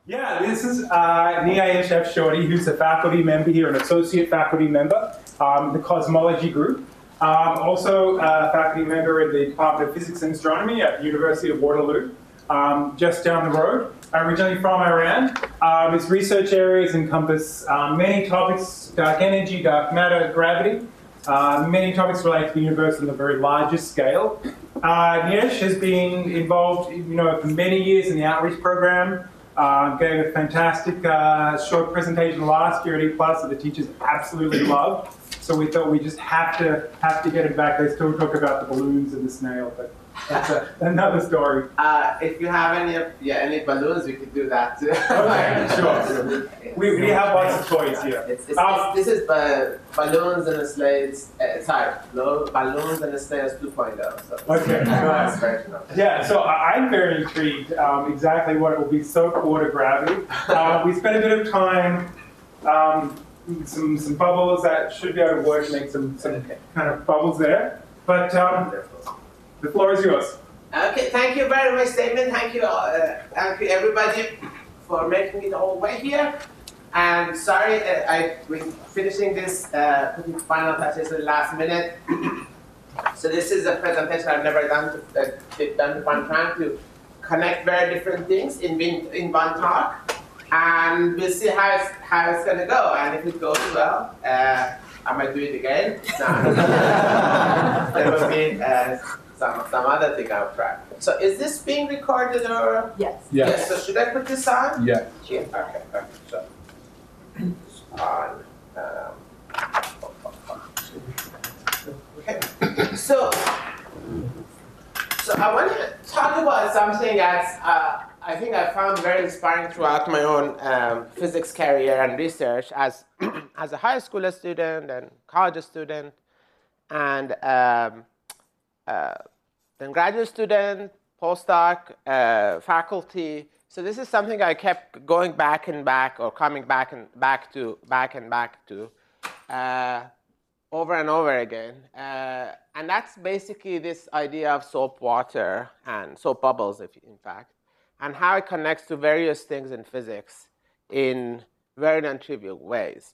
Yeah, this is Niayesh F. Shorty, who's a faculty member here, an associate faculty member in the cosmology group. Also a faculty member in the Department of Physics and Astronomy at the University of Waterloo, just down the road. Originally from Iran. His research areas encompass many topics: dark energy, dark matter, gravity. Many topics related to the universe on the very largest scale. Niayesh has been involved, for many years in the outreach program. Gave a fantastic short presentation last year at E+ that the teachers absolutely loved. So we thought we just have to get it back. They still talk about the balloons and the snail, but that's another story. If you have any balloons, we could do that too. Okay, sure. We have lots of toys here. This is balloons and the sleighs. Balloons and the sleighs 2.0. So okay. Yeah. So I'm very intrigued. Exactly what it will be. So water gravity. We spent a bit of time. Some bubbles that should be able to work, make some kind of bubbles there. But the floor is yours. Okay, thank you very much, Damon. Thank you everybody for making it all the way here. And sorry, we're finishing this, putting final touches at the last minute. So this is a presentation I've never done before. I'm trying to connect very different things in one talk. And we'll see how it's going to go. And if it goes well, I might do it again. There will be some other thing I'll try. So is this being recorded or? Yes. Yes. So should I put this on? Yeah. Yeah. Okay. So on. Okay. So I want to talk about something that's I think I found very inspiring throughout my own physics career and research as a high school student and college student, and then graduate student, postdoc, faculty. So this is something I kept going back and back, or coming back and back to over and over again. And that's basically this idea of soap water and soap bubbles, in fact, and how it connects to various things in physics in very non-trivial ways.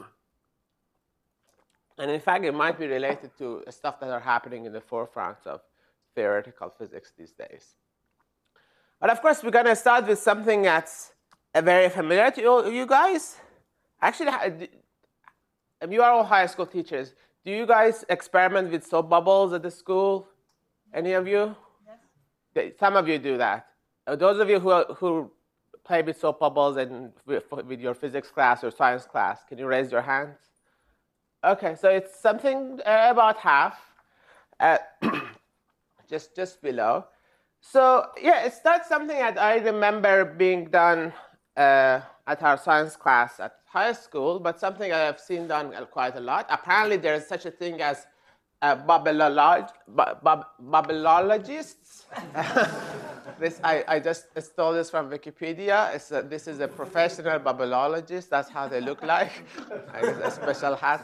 And in fact, it might be related to stuff that are happening in the forefront of theoretical physics these days. But of course, we're going to start with something that's very familiar to you guys. Actually, you are all high school teachers. Do you guys experiment with soap bubbles at the school? Any of you? Yes. Some of you do that. Those of you who play with soap bubbles and with your physics class or science class, can you raise your hands? Okay, so it's something about half, just below. So yeah, it's not something that I remember being done at our science class at high school, but something I have seen done quite a lot. Apparently, there is such a thing as bubblologists. I just stole this from Wikipedia. This is a professional bubblologist. That's how they look like. I guess a special hat.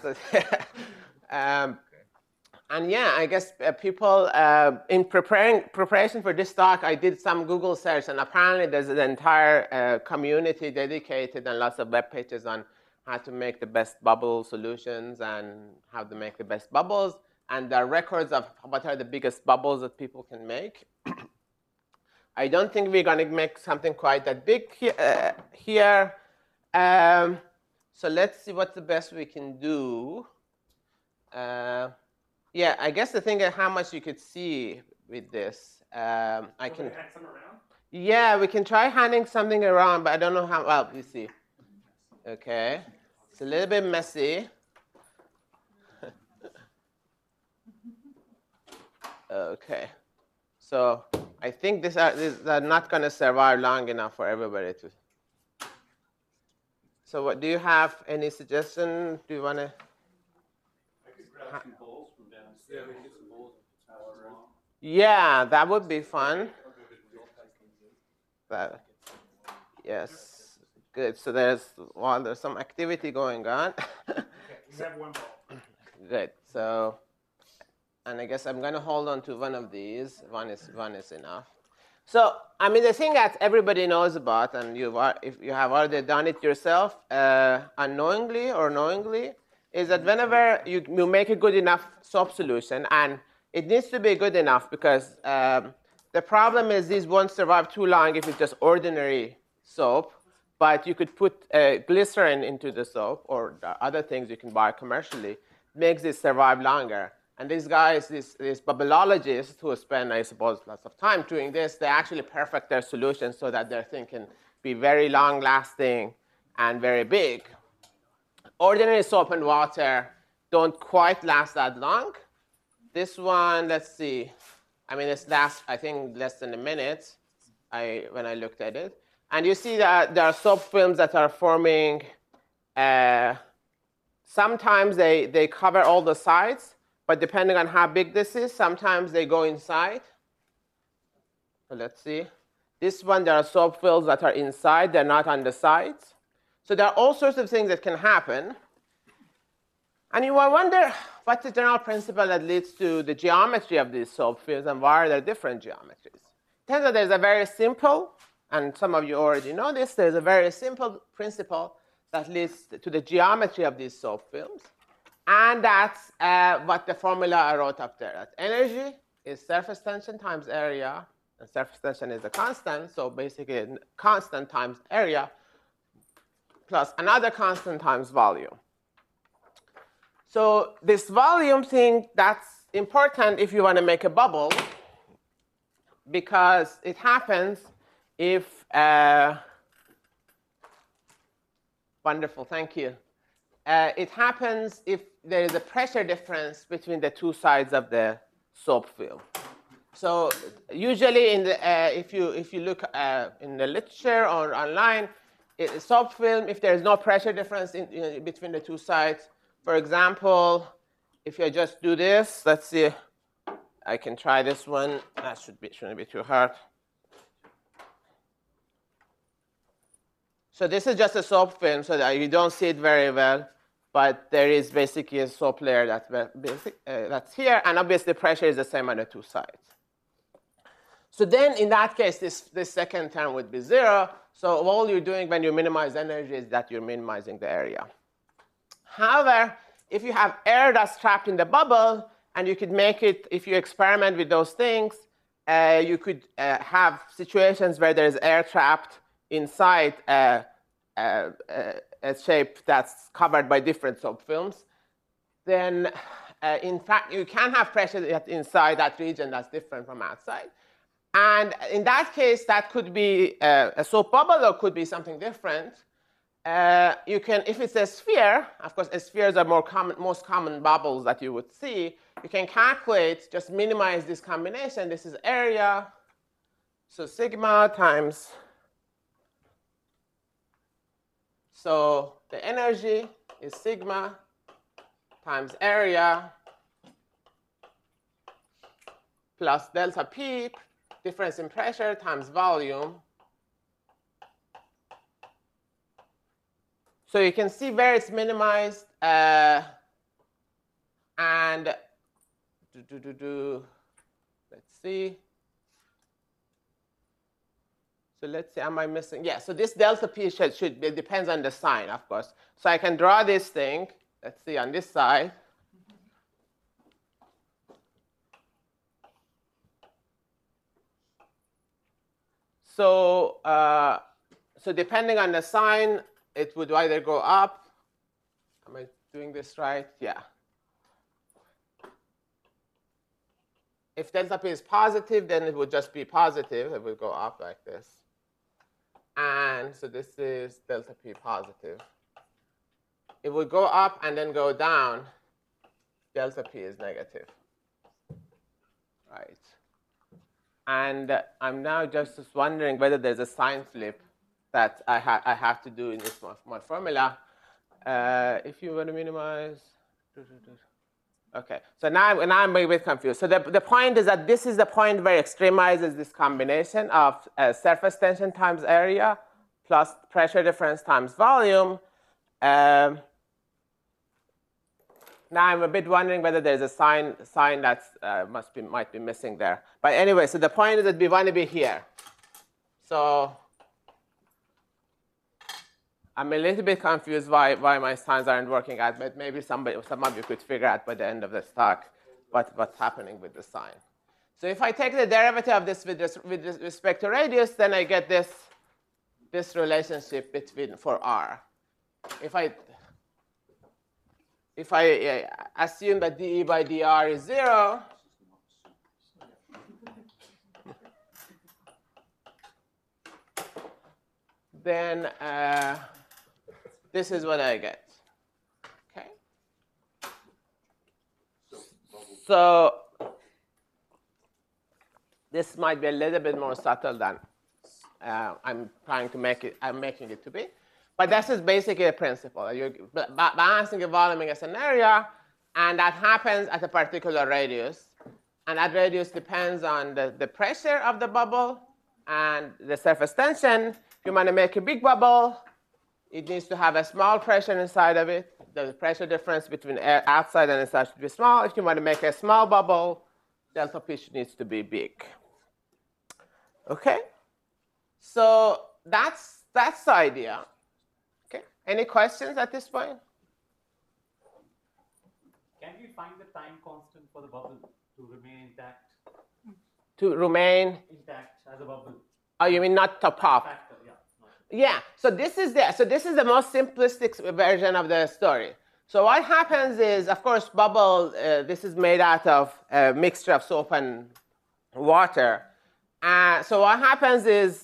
And yeah, I guess people, in preparation for this talk, I did some Google search, and apparently there's an entire community dedicated and lots of web pages on how to make the best bubble solutions and how to make the best bubbles. And there are records of what are the biggest bubbles that people can make. I don't think we're going to make something quite that big here. So let's see what's the best we can do. Yeah, I guess the thing is how much you could see with this. I can hand some around? Yeah, we can try handing something around, but I don't know how. Well, you see. Okay, it's a little bit messy. Okay, so I think these are not going to survive long enough for everybody to. So, what do you have? Any suggestion? Do you want to? I could grab some bowls from downstairs. Yeah, we can get some bowls if it's however long. Yeah, that would be fun. Yes, good. So there's some activity going on. Okay, we have one ball. Good. So, and I guess I'm going to hold on to one of these. One is enough. So, I mean, the thing that everybody knows about, and if you have already done it yourself, unknowingly or knowingly, is that whenever you make a good enough soap solution, and it needs to be good enough because the problem is these won't survive too long if it's just ordinary soap, but you could put glycerin into the soap or the other things you can buy commercially, makes it survive longer. And these guys, these bubblologists who spend, I suppose, lots of time doing this, they actually perfect their solutions so that their thing can be very long-lasting and very big. Ordinary soap and water don't quite last that long. This one, let's see. I mean, this lasts, I think, less than a minute when I looked at it. And you see that there are soap films that are forming. Sometimes they cover all the sides. But depending on how big this is, sometimes they go inside. So let's see. This one, there are soap films that are inside. They're not on the sides. So there are all sorts of things that can happen. And you wonder, what's the general principle that leads to the geometry of these soap films, and why are there different geometries? It turns out there's a very simple, and some of you already know this, there's a very simple principle that leads to the geometry of these soap films. And that's what the formula I wrote up there. That energy is surface tension times area, and surface tension is a constant, so basically constant times area plus another constant times volume. So this volume thing, that's important if you want to make a bubble, because it happens if, wonderful, thank you. It happens if there is a pressure difference between the two sides of the soap film. So usually, if you look in the literature or online, soap film, if there is no pressure difference between the two sides, for example, if you just do this, let's see, I can try this one. That shouldn't be too hard. So this is just a soap film, so that you don't see it very well. But there is basically a soap layer that's here, and obviously the pressure is the same on the two sides. So then in that case, this second term would be 0. So all you're doing when you minimize energy is that you're minimizing the area. However, if you have air that's trapped in the bubble, and you could make it, if you experiment with those things, you could have situations where there's air trapped inside a shape that's covered by different soap films, then in fact, you can have pressure inside that region that's different from outside. And in that case, that could be a soap bubble or could be something different. You can, if it's a sphere, of course, spheres are most common bubbles that you would see. You can calculate, just minimize this combination. This is area, so sigma times. So the energy is sigma times area plus delta P, difference in pressure times volume. So you can see where it's minimized, and let's see. So let's see, am I missing? Yeah, so this delta P it depends on the sign, of course. So I can draw this thing, let's see, on this side. So, so depending on the sign, it would either go up. Am I doing this right? Yeah. If delta P is positive, then it would just be positive. It would go up like this. And so this is delta P positive. It would go up and then go down. Delta P is negative. Right. And I'm now just wondering whether there's a sign flip that I have to do in this my formula. If you want to minimize. OK, so now I'm a bit confused. So the point is that this is the point where it extremizes this combination of surface tension times area plus pressure difference times volume. Now I'm a bit wondering whether there's a sign that might be missing there. But anyway, so the point is that we want to be here. So I'm a little bit confused why my signs aren't working out, but maybe some of you could figure out by the end of this talk what's happening with the sign. So if I take the derivative of this with respect to radius, then I get this relationship between for r. If I assume that dE by dr is 0, then this is what I get. Okay. So this might be a little bit more subtle than I'm making it to be. But this is basically a principle. You're balancing a volume against an area, and that happens at a particular radius. And that radius depends on the pressure of the bubble and the surface tension. If you want to make a big bubble, it needs to have a small pressure inside of it. The pressure difference between outside and inside should be small. If you want to make a small bubble, delta P needs to be big. Okay? So that's the idea. Okay? Any questions at this point? Can we find the time constant for the bubble to remain intact? To remain Intact as a bubble. Oh, you mean not to pop? Factor, yeah. Yeah. So this is the most simplistic version of the story. So what happens is, of course, bubble. This is made out of a mixture of soap and water. So what happens is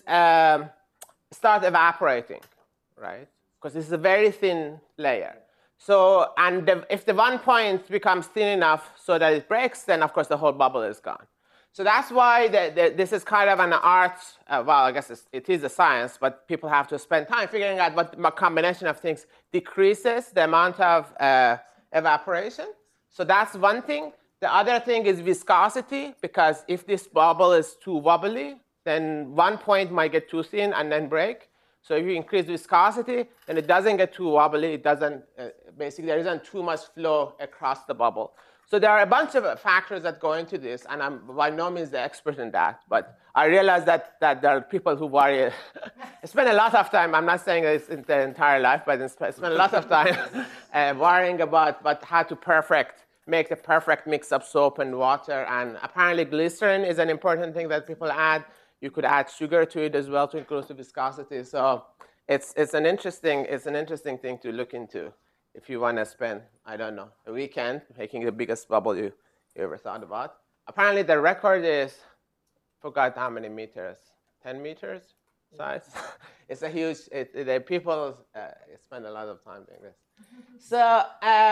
start evaporating, right? Because this is a very thin layer. So if the one point becomes thin enough so that it breaks, then of course the whole bubble is gone. So that's why this is kind of an art. Well, I guess it is a science, but people have to spend time figuring out what combination of things decreases the amount of evaporation. So that's one thing. The other thing is viscosity, because if this bubble is too wobbly, then one point might get too thin and then break. So if you increase viscosity, then it doesn't get too wobbly. It doesn't, basically, there isn't too much flow across the bubble. So there are a bunch of factors that go into this, and I'm by no means the expert in that. But I realize that there are people who worry. I spend a lot of time, I'm not saying it's in their entire life, but I spend a lot of time worrying about how to make the perfect mix of soap and water. And apparently glycerin is an important thing that people add. You could add sugar to it as well to increase the viscosity. So it's an interesting thing to look into if you want to spend, I don't know, a weekend making the biggest bubble you ever thought about. Apparently the record is, forgot how many meters, 10 meters size. It's a huge, people spend a lot of time doing this. So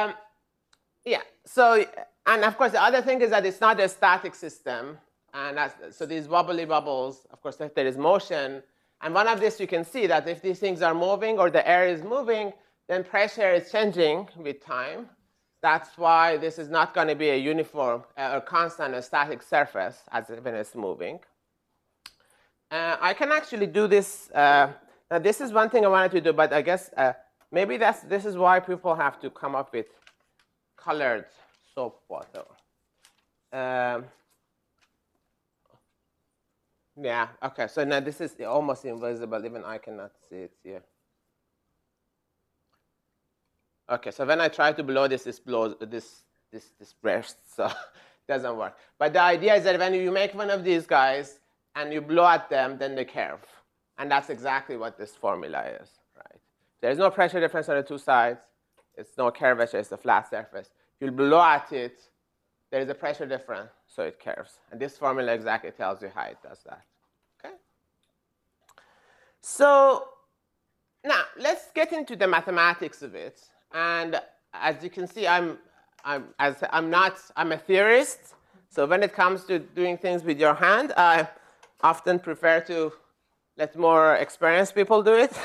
yeah, so, and of course the other thing is that it's not a static system. And so these wobbly bubbles, of course, if there is motion, and one of this you can see that if these things are moving or the air is moving, then pressure is changing with time. That's why this is not going to be a uniform or constant or static surface when it's moving. I can actually do this. Now this is one thing I wanted to do, but I guess maybe this is why people have to come up with colored soap water. Yeah, okay, so now this is almost invisible, even I cannot see it here. Okay, so when I try to blow this bursts, so it doesn't work. But the idea is that when you make one of these guys and you blow at them, then they curve. And that's exactly what this formula is, right? There's no pressure difference on the two sides. It's no curvature, it's a flat surface. If you blow at it, there is a pressure difference, so it curves. And this formula exactly tells you how it does that. Okay? So now let's get into the mathematics of it. And as you can see, I'm a theorist. So when it comes to doing things with your hand, I often prefer to let more experienced people do it.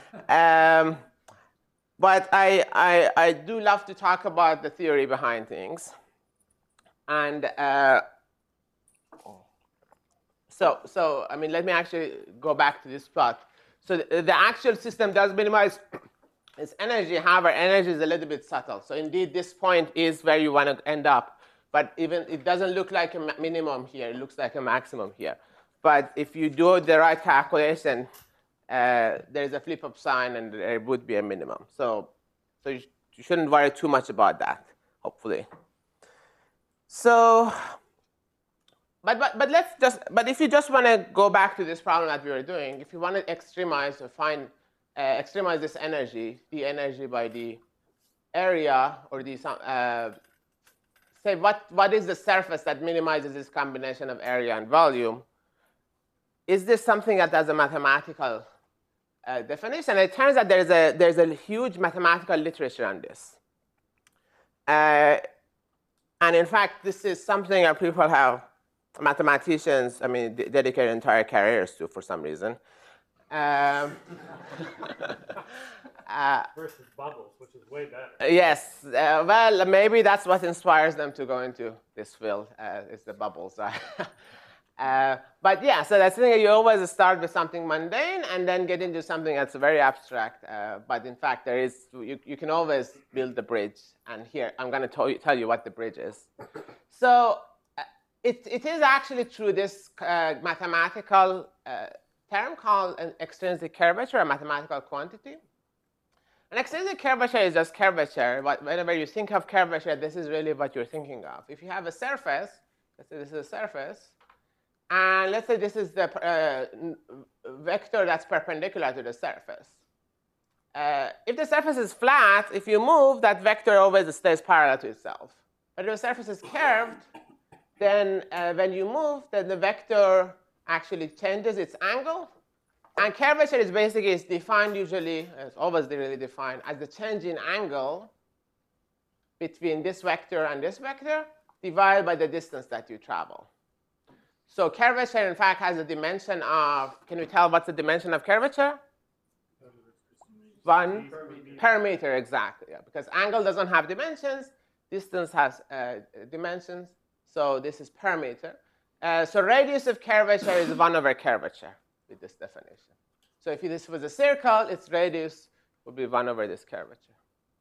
But I do love to talk about the theory behind things. And so I mean, let me actually go back to this plot. So the actual system does minimize its energy. However, energy is a little bit subtle. So indeed, this point is where you want to end up. But even it doesn't look like a minimum here. It looks like a maximum here. But if you do the right calculation, there's a flip-up sign, and there would be a minimum. So you shouldn't worry too much about that, hopefully. So, but if you just want to go back to this problem that we were doing, if you want to extremize or extremize this energy, the energy by the area, or the say what is the surface that minimizes this combination of area and volume? Is this something that has a mathematical definition? It turns out there's a huge mathematical literature on this. And in fact, this is something that people have, mathematicians, dedicate entire careers to for some reason. Versus bubbles, which is way better. Yes, well, maybe that's what inspires them to go into this field, is the bubbles. But yeah, so that's the thing, you always start with something mundane and then get into something that's very abstract. But in fact, you can always build the bridge. And here, I'm going to tell you what the bridge is. So it is actually through this mathematical term called an extrinsic curvature, a mathematical quantity. An extrinsic curvature is just curvature. But whenever you think of curvature, this is really what you're thinking of. If you have a surface, let's say this is a surface, and let's say this is the vector that's perpendicular to the surface. If the surface is flat, if you move, that vector always stays parallel to itself. But if the surface is curved, then when you move, then the vector actually changes its angle. And curvature is basically defined usually, it's always really defined, as the change in angle between this vector and this vector divided by the distance that you travel. So curvature, in fact, has a dimension of, can you tell what's the dimension of curvature? 1 per meter, exactly. Yeah, because angle doesn't have dimensions, distance has dimensions, so this is per meter. So radius of curvature is 1 over curvature with this definition. So if this was a circle, its radius would be 1 over this curvature.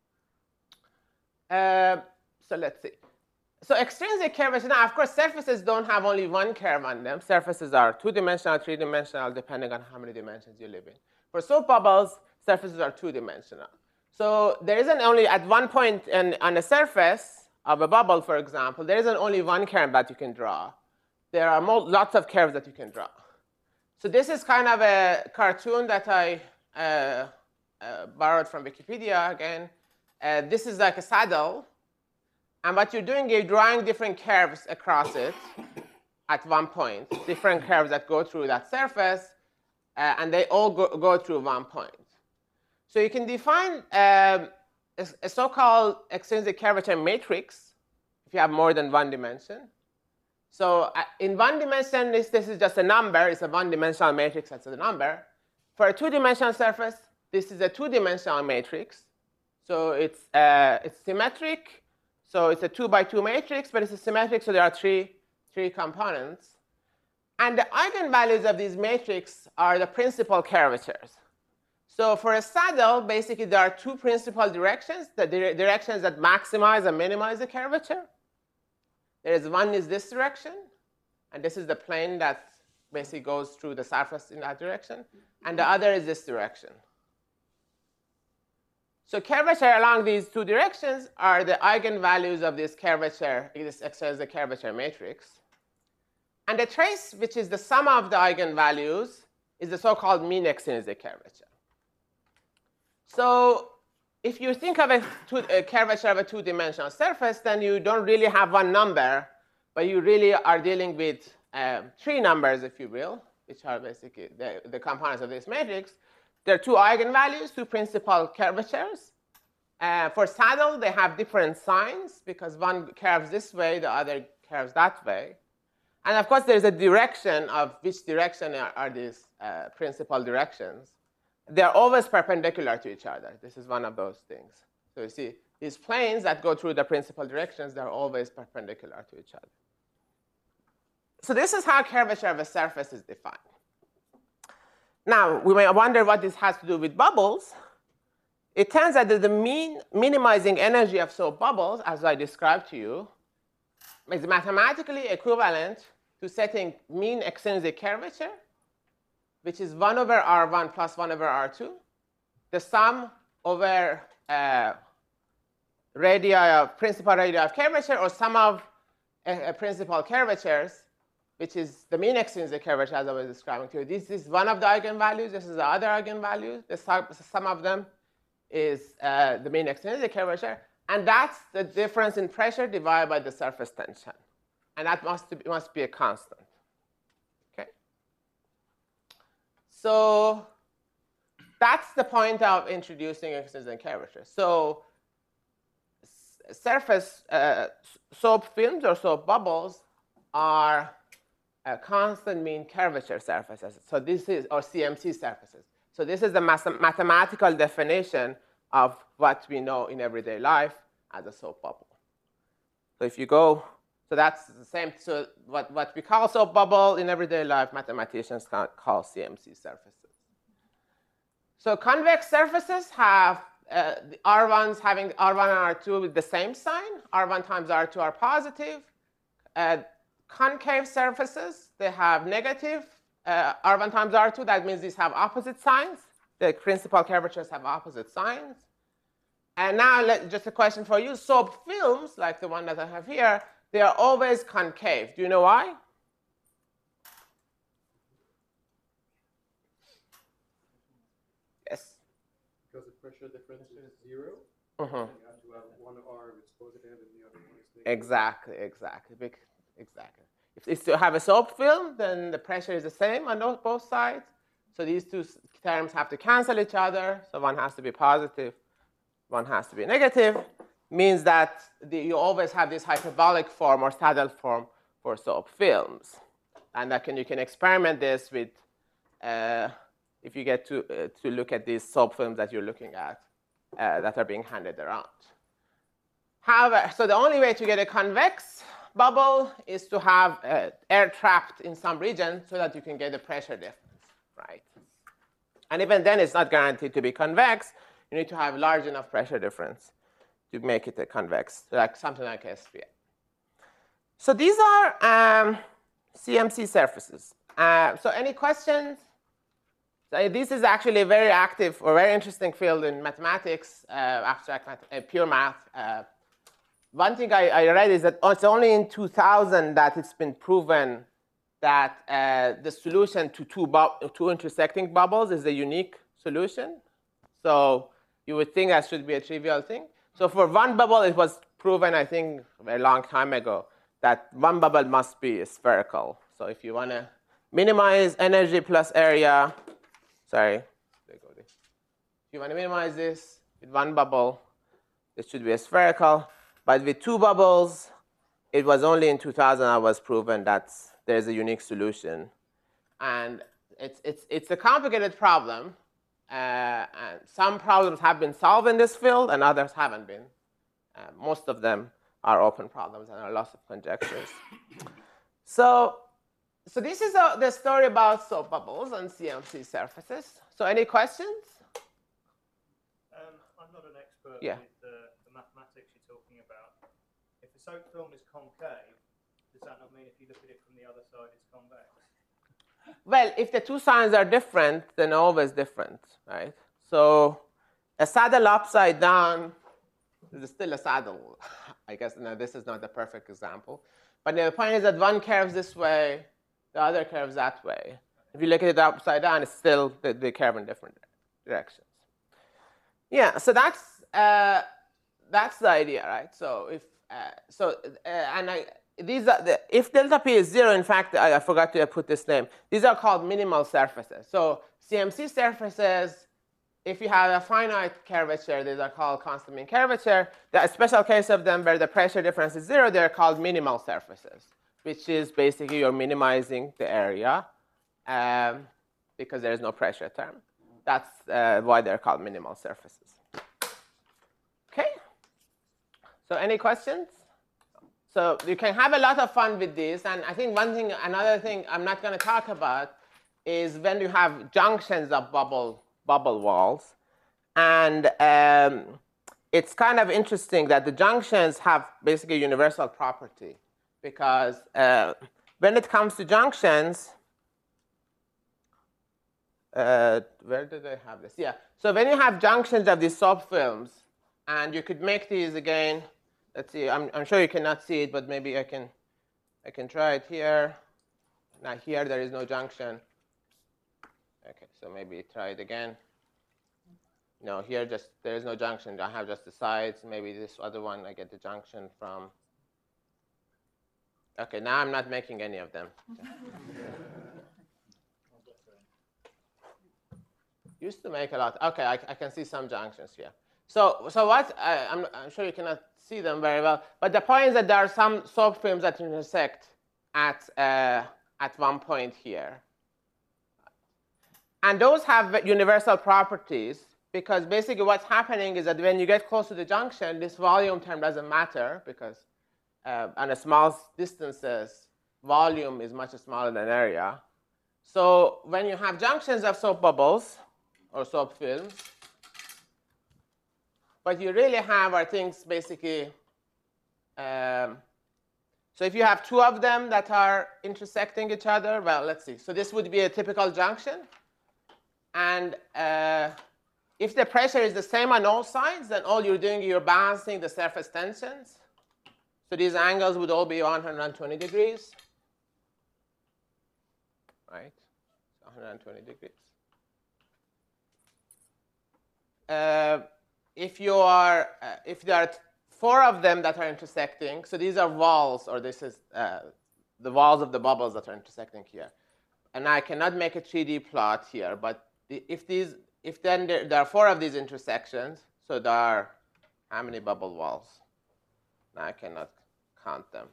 So let's see. So extrinsic curvature, now of course surfaces don't have only one curve on them. Surfaces are 2-dimensional, 3-dimensional, depending on how many dimensions you live in. For soap bubbles, surfaces are 2-dimensional. So there isn't only, at one point on a surface of a bubble, for example, there isn't only one curve that you can draw. There are lots of curves that you can draw. So this is kind of a cartoon that I borrowed from Wikipedia again. This is like a saddle. And what you're doing, you're drawing different curves across it at one point, different curves that go through that surface, and they all go through one point. So you can define a so-called extrinsic curvature matrix if you have more than one dimension. So in one dimension, this is just a number. It's a one-dimensional matrix that's a number. For a 2-dimensional surface, this is a 2-dimensional matrix. So it's symmetric. So it's a 2-by-2 matrix, but it's symmetric, so there are three components. And the eigenvalues of these matrices are the principal curvatures. So for a saddle, basically, there are 2 principal directions, the directions that maximize and minimize the curvature. One is this direction, and this is the plane that basically goes through the surface in that direction. And the other is this direction. So curvature along these 2 directions are the eigenvalues of this curvature. This exercises the curvature matrix. And the trace, which is the sum of the eigenvalues, is the so-called mean extrinsic curvature. So if you think of a curvature of a 2-dimensional surface, then you don't really have one number, but you really are dealing with 3 numbers, if you will, which are basically the components of this matrix. There are 2 eigenvalues, 2 principal curvatures. For saddle, they have different signs because one curves this way, the other curves that way. And of course, there's a direction of which direction are these principal directions. They're always perpendicular to each other. This is one of those things. So you see, these planes that go through the principal directions, they're always perpendicular to each other. So this is how curvature of a surface is defined. Now, we may wonder what this has to do with bubbles. It turns out that the minimizing energy of soap bubbles, as I described to you, is mathematically equivalent to setting mean extrinsic curvature, which is 1 over R1 plus 1 over R2, the sum over radii of principal radii of curvature, or sum of principal curvatures, which is the mean extrinsic curvature as I was describing to you. This is one of the eigenvalues. This is the other eigenvalue. The sum of them is the mean extrinsic curvature. And that's the difference in pressure divided by the surface tension. And that must be a constant. Okay? So that's the point of introducing extrinsic curvature. So surface soap films or soap bubbles are constant mean curvature surfaces. So this is, or CMC surfaces. So this is the mathematical definition of what we know in everyday life as a soap bubble. So if you go, so that's the same, so what we call soap bubble in everyday life, mathematicians call CMC surfaces. So convex surfaces have the R1s having R1 and R2 with the same sign. R1 times R2 are positive. Concave surfaces, they have negative R1 times R2. That means these have opposite signs. The principal curvatures have opposite signs. And now, just a question for you. Soap films, like the one that I have here, they are always concave. Do you know why? Yes? Because the pressure difference is 0. Mm-hmm. You have to have one R if it's positive and the other one is negative. Exactly. Exactly. If you have a soap film, then the pressure is the same on both sides. So these two terms have to cancel each other. So one has to be positive, one has to be negative. Means that you always have this hyperbolic form or saddle form for soap films. And you can experiment this with, if you get to look at these soap films that you're looking at that are being handed around. However, so the only way to get a convex bubble is to have air trapped in some region so that you can get a pressure difference, right? And even then, it's not guaranteed to be convex. You need to have large enough pressure difference to make it a convex, like something like SPM. So these are CMC surfaces. So any questions? So this is actually a very active or very interesting field in mathematics, abstract math, pure math. One thing I read is that it's only in 2000 that it's been proven that the solution to two intersecting bubbles is a unique solution. So you would think that should be a trivial thing. So for one bubble, it was proven, I think, a very long time ago, that one bubble must be spherical. So if you want to minimize energy plus area, if you want to minimize this with one bubble, it should be a spherical. But with two bubbles, it was only in 2000 that was proven that there's a unique solution. And it's a complicated problem. And some problems have been solved in this field, and others haven't been. Most of them are open problems and are lots of conjectures. So this is the story about soap bubbles and CMC surfaces. So any questions? I'm not an expert Yeah. with the mathematics you're talking about. If the soap film is concave, does that not mean if you look at it from the other side, it's convex? Well, if the two signs are different, then always different, right? So a saddle upside down is still a saddle. I guess this is not the perfect example. But the point is that one curves this way, the other curves that way. If you look at it upside down, it's still they curve in different directions. Yeah, so that's the idea, right? So if delta p is 0, in fact, I forgot to put this name. These are called minimal surfaces. So CMC surfaces, if you have a finite curvature, these are called constant mean curvature. The special case of them where the pressure difference is 0, they're called minimal surfaces, which is basically you're minimizing the area because there is no pressure term. That's why they're called minimal surfaces. Okay? So any questions? So you can have a lot of fun with this. And I think another thing I'm not going to talk about is when you have junctions of bubble walls. And it's kind of interesting that the junctions have basically a universal property because when it comes to junctions, where did I have this? Yeah. So when you have junctions of these soap films, and you could make these again. Let's see. I'm sure you cannot see it, but maybe I can try it here. Now here there is no junction. Okay, so maybe try it again. No, here there is no junction. I have just the sides. Maybe this other one I get the junction from. Okay, now I'm not making any of them. Used to make a lot. Okay, I can see some junctions here. So what? I'm sure you cannot see them very well, but the point is that there are some soap films that intersect at one point here, and those have universal properties because basically what's happening is that when you get close to the junction, this volume term doesn't matter because on a small distances, volume is much smaller than area. So when you have junctions of soap bubbles or soap films, what you really have are things basically, so if you have two of them that are intersecting each other, well, let's see. So this would be a typical junction. And if the pressure is the same on all sides, then all you're doing, you're balancing the surface tensions. So these angles would all be 120 degrees, right? 120 degrees. If there are four of them that are intersecting, so these are walls, or this is the walls of the bubbles that are intersecting here. And I cannot make a 3D plot here, but if then there are four of these intersections, so there are how many bubble walls? Now I cannot count them.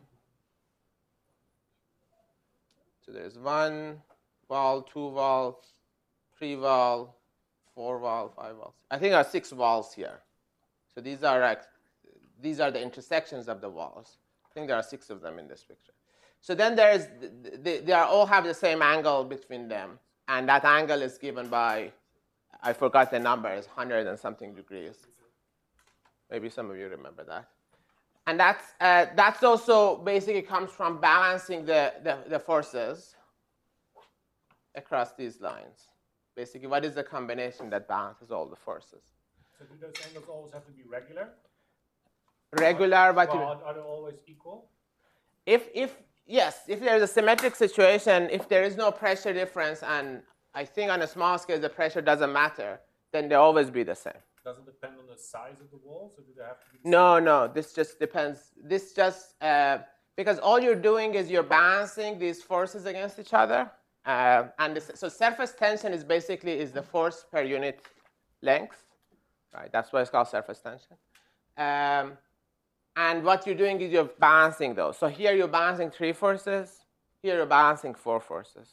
So there's 1 wall, 2 walls, 3 wall, 4 wall, 5 walls. I think there are 6 walls here. So these are the intersections of the walls. I think there are 6 of them in this picture. So then they all have the same angle between them, and that angle is given by, I forgot the number, it's 100 and something degrees. Maybe some of you remember that. And that's also basically comes from balancing the forces across these lines. Basically, what is the combination that balances all the forces? So do those angles always have to be regular? Regular, but are they always equal? Yes, if there is a symmetric situation, if there is no pressure difference, and I think on a small scale the pressure doesn't matter, then they'll always be the same. Does it depend on the size of the walls, or do they have to be the No, same? no, this just depends. This just, because all you're doing is you're balancing these forces against each other. So surface tension is basically the force per unit length, right? That's why it's called surface tension. And what you're doing is you're balancing those. So here you're balancing 3 forces. Here you're balancing 4 forces.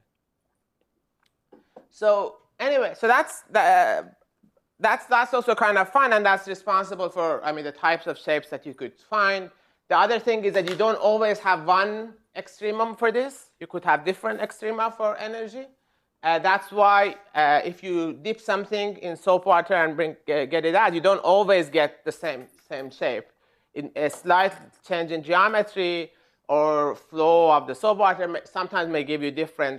So anyway, so that's also kind of fun, and that's responsible for, the types of shapes that you could find. The other thing is that you don't always have one extremum for this. You could have different extrema for energy. That's why if you dip something in soap water and get it out, you don't always get the same shape. In a slight change in geometry or flow of the soap water sometimes may give you different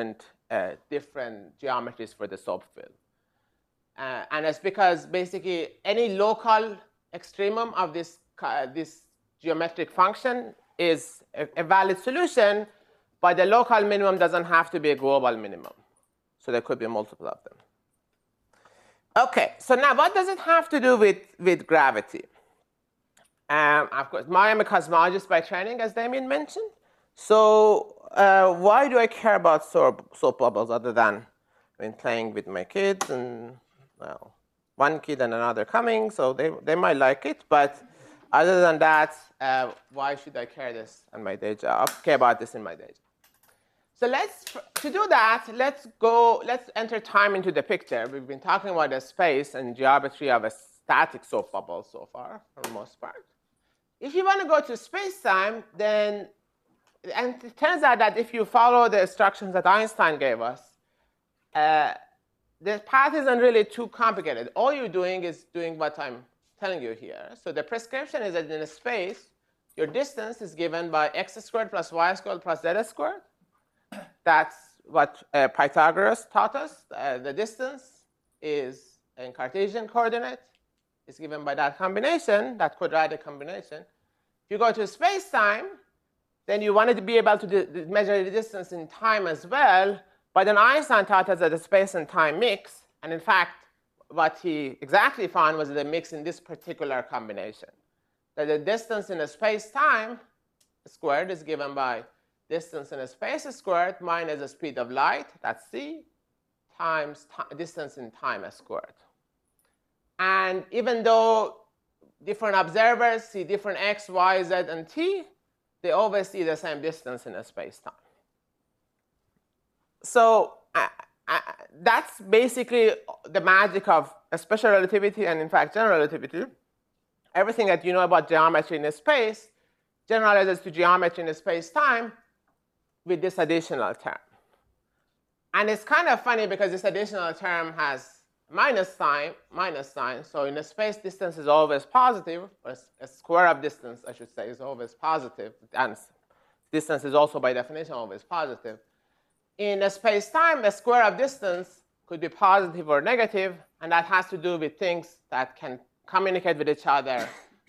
geometries for the soap film. And it's because basically any local extremum of this geometric function is a valid solution, but the local minimum doesn't have to be a global minimum. So there could be multiple of them. Okay, so now what does it have to do with gravity? Of course, I am a cosmologist by training, as Damien mentioned. So why do I care about soap bubbles other than playing with my kids and, well, one kid and another coming, so they might like it. But other than that, why should I care about this in my day job? So to do that, let's enter time into the picture. We've been talking about the space and geometry of a static soap bubble so far, for the most part. If you want to go to space-time, and it turns out that if you follow the instructions that Einstein gave us, the path isn't really too complicated. All you're doing is doing what I'm telling you here. So the prescription is that in a space, your distance is given by x squared plus y squared plus z squared. That's what Pythagoras taught us. The distance is in Cartesian coordinate. It's given by that combination, that quadratic combination. If you go to space-time, then you wanted to be able to measure the distance in time as well. But then Einstein taught us that the space and time mix. And in fact, what he exactly found was the mix in this particular combination. That the distance in a space-time squared is given by distance in a space squared minus the speed of light, that's c, times distance in time squared. And even though different observers see different x, y, z, and t, they always see the same distance in a space-time. So that's basically the magic of special relativity and, in fact, general relativity. Everything that you know about geometry in space generalizes to geometry in space-time with this additional term. And it's kind of funny because this additional term has minus sign. So in a space, distance is always positive, or a square of distance, I should say, is always positive. And distance is also, by definition, always positive. In a space-time, a square of distance could be positive or negative, and that has to do with things that can communicate with each other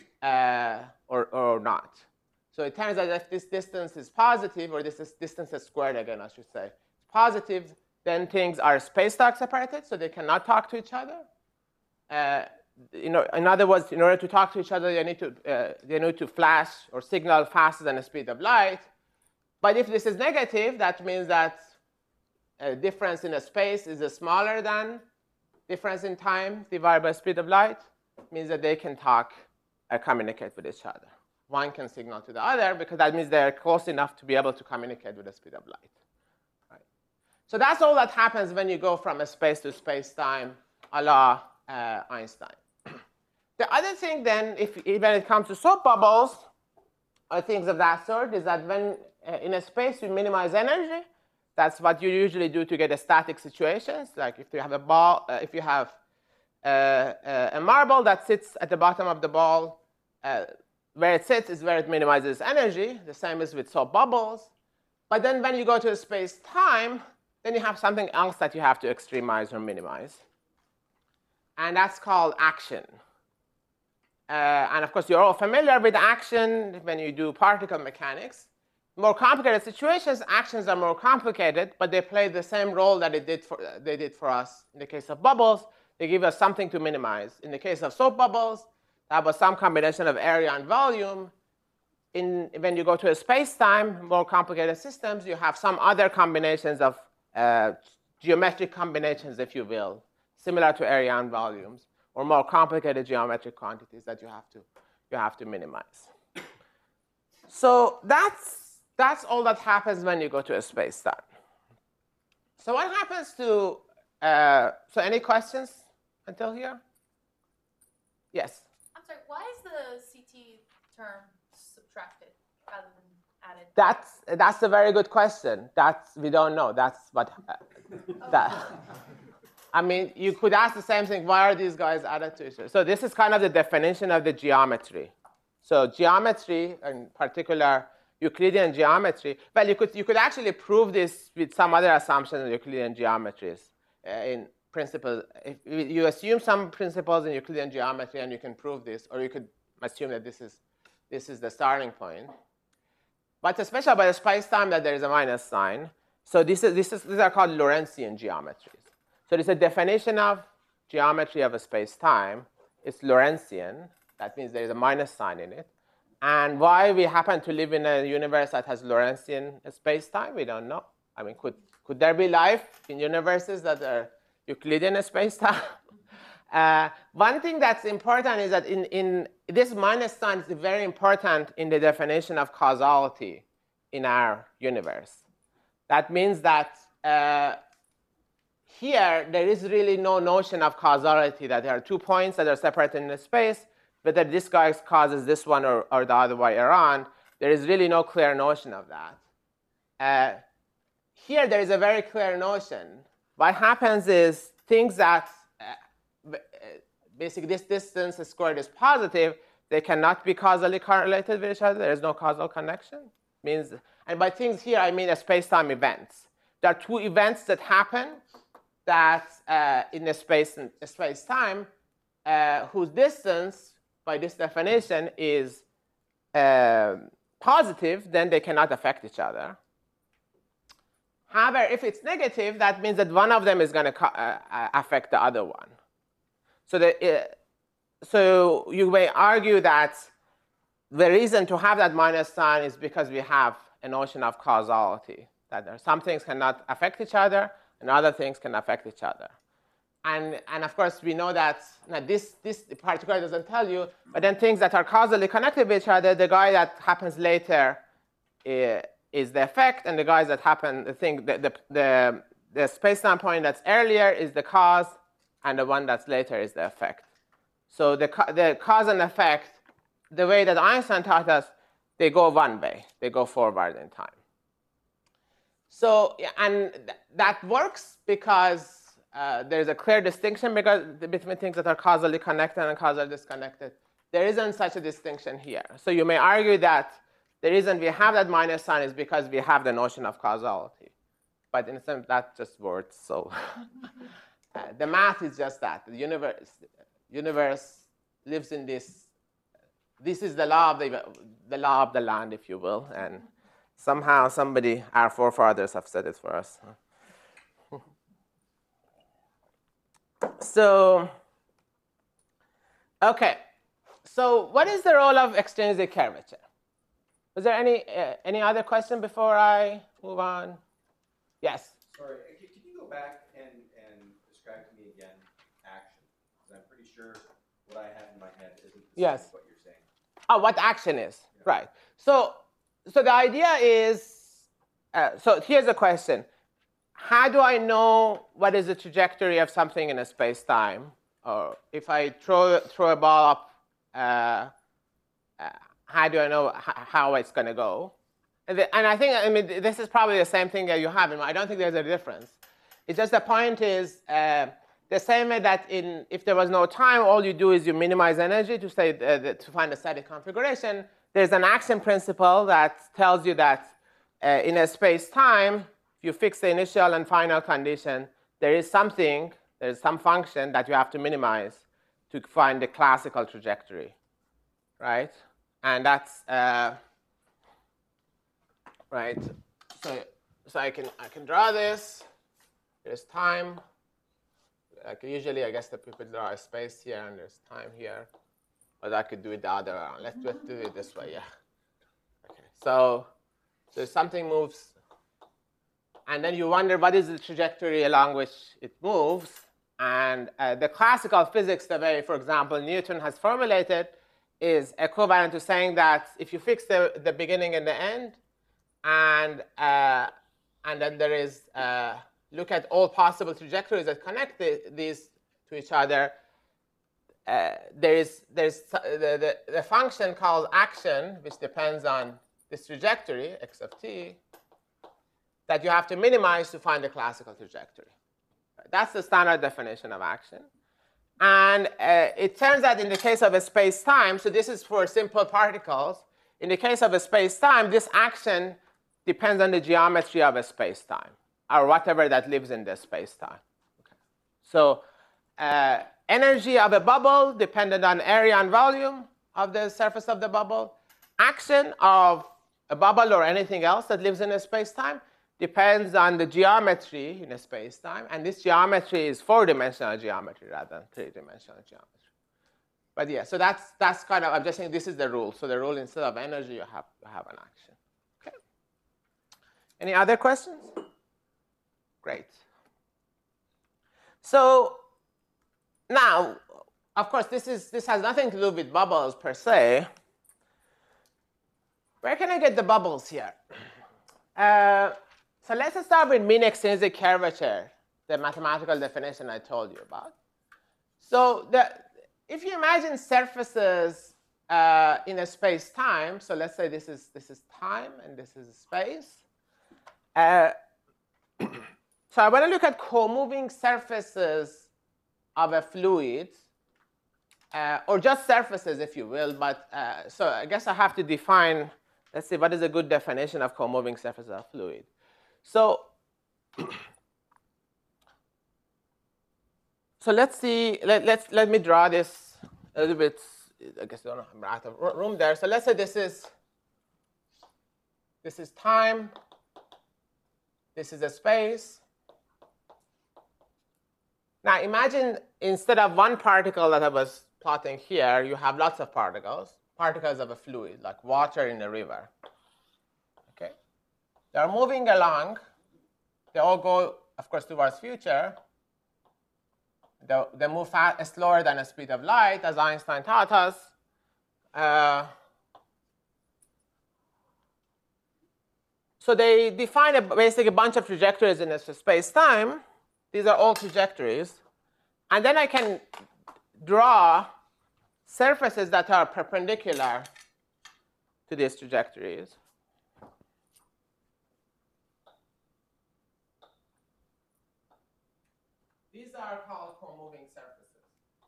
or not. So it turns out that if this distance is positive, or this distance is squared again, I should say, positive, then things are space-time separated, so they cannot talk to each other. In other words, in order to talk to each other, they need to flash or signal faster than the speed of light. But if this is negative, that means that difference in a space is smaller than difference in time divided by speed of light. It means that they can talk or communicate with each other. One can signal to the other because that means they're close enough to be able to communicate with the speed of light. Right? So that's all that happens when you go from a space to space-time a la Einstein. The other thing then, when it comes to soap bubbles or things of that sort, is that when in a space you minimize energy, that's what you usually do to get static situations. Like if you have a ball, if you have a marble that sits at the bottom of the ball, where it sits is where it minimizes energy. The same is with soap bubbles. But then when you go to space-time, then you have something else that you have to extremize or minimize. And that's called action. And of course, you're all familiar with action when you do particle mechanics. More complicated situations, actions are more complicated, but they play the same role that they did for us. In the case of bubbles, they give us something to minimize. In the case of soap bubbles, that was some combination of area and volume. When you go to a space-time, more complicated systems, you have some other combinations of geometric combinations, if you will, similar to area and volumes, or more complicated geometric quantities that you have to minimize. So that's all that happens when you go to a space-time. So what happens to, so any questions until here? Yes? I'm sorry, why is the CT term subtracted rather than added? That's a very good question. We don't know. That's what, I mean, you could ask the same thing, why are these guys added to each other? So this is kind of the definition of the geometry. So geometry, in particular, Euclidean geometry, well, you could actually prove this with some other assumptions in Euclidean geometries. In principle, if you assume some principles in Euclidean geometry and you can prove this, or you could assume that this is the starting point. But especially by the space-time that there is a minus sign. So these are called Lorentzian geometries. So there's a definition of geometry of a space-time. It's Lorentzian. That means there is a minus sign in it. And why we happen to live in a universe that has Lorentzian space-time, we don't know. I mean, could there be life in universes that are Euclidean space-time? One thing that's important is that in this minus sign is very important in the definition of causality in our universe. That means that here there is really no notion of causality, that there are 2 points that are separated in space, whether this guy causes this one or the other way around. There is really no clear notion of that. Here there is a very clear notion. What happens is things that basically this distance squared is positive, they cannot be causally correlated with each other. There is no causal connection. Means, and by things here, I mean space-time events. There are two events that happen that in a space-time whose distance, by this definition, is positive, then they cannot affect each other. However, if it's negative, that means that one of them is going to affect the other one. So you may argue that the reason to have that minus sign is because we have a notion of causality, that there are some things cannot affect each other and other things can affect each other. And of course, we know that this particular doesn't tell you, but then things that are causally connected with each other, the guy that happens later is the effect, and the guys that happen, the space-time point that's earlier is the cause, and the one that's later is the effect. So the cause and effect, the way that Einstein taught us, they go one way. They go forward in time. So, and that works because there's a clear distinction between things that are causally connected and causally disconnected. There isn't such a distinction here. So you may argue that the reason we have that minus sign is because we have the notion of causality. But in a sense, that's just words. So the math is just that. The universe lives in this. This is the law of the land, if you will. And somehow somebody, our forefathers, have said it for us. So, okay. So what is the role of extrinsic curvature? Was there any other question before I move on? Yes? Sorry, can you go back and describe to me again action? Because I'm pretty sure what I have in my head isn't the same as what you're saying. Oh, what action is, yeah. Right. So the idea is, so here's a question. How do I know what is the trajectory of something in a space-time? Or if I throw a ball up, how do I know how it's going to go? And I think, this is probably the same thing that you have. I don't think there's a difference. It's just the point is the same way that if there was no time, all you do is you minimize energy to find a static configuration. There's an action principle that tells you that in a space-time, if you fix the initial and final condition, there's some function that you have to minimize to find the classical trajectory, right? And that's right. So I can draw this. There's time. Like usually, I guess the people draw a space here, and there's time here. But I could do it the other way around. Let's do it this way, yeah. Okay. So something moves, and then you wonder what is the trajectory along which it moves. And the classical physics, the way, for example, Newton has formulated, is equivalent to saying that if you fix the beginning and the end, and then there is look at all possible trajectories that connect these to each other, there's the function called action, which depends on this trajectory, x of t, that you have to minimize to find the classical trajectory. That's the standard definition of action. And it turns out in the case of a space-time, so this is for simple particles, in the case of a space-time, this action depends on the geometry of a space-time, or whatever that lives in the space-time. Okay. So energy of a bubble depended on area and volume of the surface of the bubble. Action of a bubble or anything else that lives in a space-time depends on the geometry in a space-time. And this geometry is 4-dimensional geometry rather than 3-dimensional geometry. But yeah, so that's kind of, I'm just saying this is the rule. So the rule, instead of energy, you have an action. Okay. Any other questions? Great. So now, of course, this has nothing to do with bubbles per se. Where can I get the bubbles here? So let's start with mean extrinsic curvature, the mathematical definition I told you about. So if you imagine surfaces in a space-time, so let's say this is time and this is space. So I want to look at co-moving surfaces of a fluid or just surfaces, if you will. But so I guess I have to define, let's see, what is a good definition of co-moving surfaces of fluid. So, so let's see, let me draw this a little bit. I guess I'm out of room there. So let's say this is time, this is a space. Now imagine instead of one particle that I was plotting here, you have lots of particles of a fluid, like water in a river. Okay, they're moving along. They all go, of course, towards future. They move slower than the speed of light, as Einstein taught us. So they define basically a bunch of trajectories in a space-time. These are all trajectories. And then I can draw surfaces that are perpendicular to these trajectories. These are called co-moving surfaces.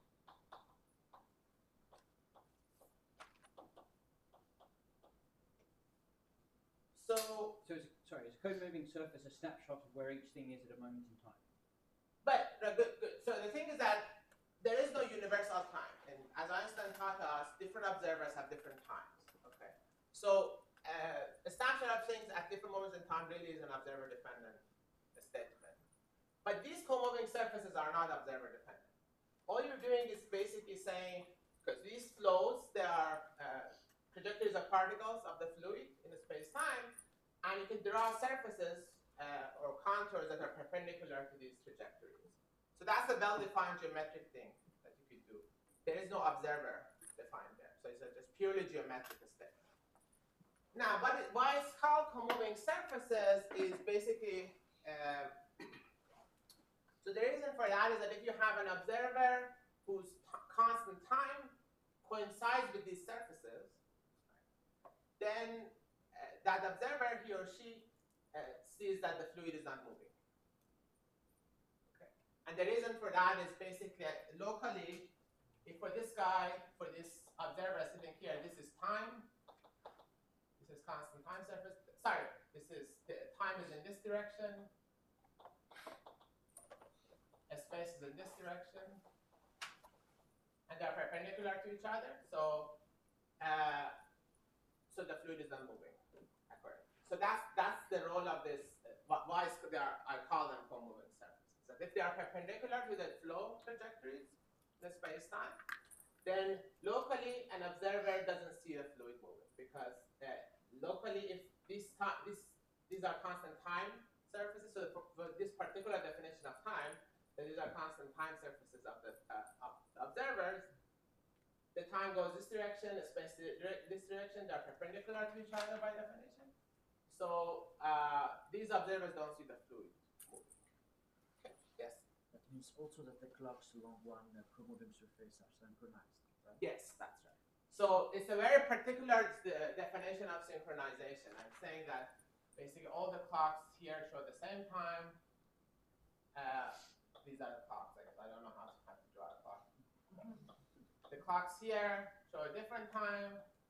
So is a co-moving surface a snapshot of where each thing is at a moment in time? But good. So the thing is that there is no universal time, and as Einstein taught us, different observers have different times. Okay. So a snapshot of things at different moments in time really is an observer-dependent statement. But these co-moving surfaces are not observer-dependent. All you're doing is basically saying, because these flows, they are trajectories of particles of the fluid in a space-time, and you can draw surfaces or contours that are perpendicular to these trajectories. So that's a well-defined geometric thing that you could do. There is no observer defined there. So it's a just purely geometric statement. Now, why it's called co-moving surfaces is basically, so the reason for that is that if you have an observer whose constant time coincides with these surfaces, then that observer, he or she, sees that the fluid is not moving. Okay. And the reason for that is basically locally, if for this guy, for this observer sitting here, this is time. This is constant time surface. Sorry, this is the time is in this direction. A space is in this direction. And they're perpendicular to each other. So, so the fluid is not moving. So that's the role of this. Why I call them co-moving surfaces. So if they are perpendicular to the flow trajectories, the space-time, then locally an observer doesn't see the fluid moving because locally, if these are constant time surfaces, so for this particular definition of time, these are constant time surfaces of the observers. The time goes this direction, the space this direction. They are perpendicular to each other by definition. So these observers don't see the fluid moving. Okay. Yes? That means also that the clocks along one co-moving surface are synchronized, right? Yes, that's right. So it's a very particular definition of synchronization. I'm saying that basically all the clocks here show the same time. These are the clocks. I don't know how to draw a clock. The clocks here show a different time.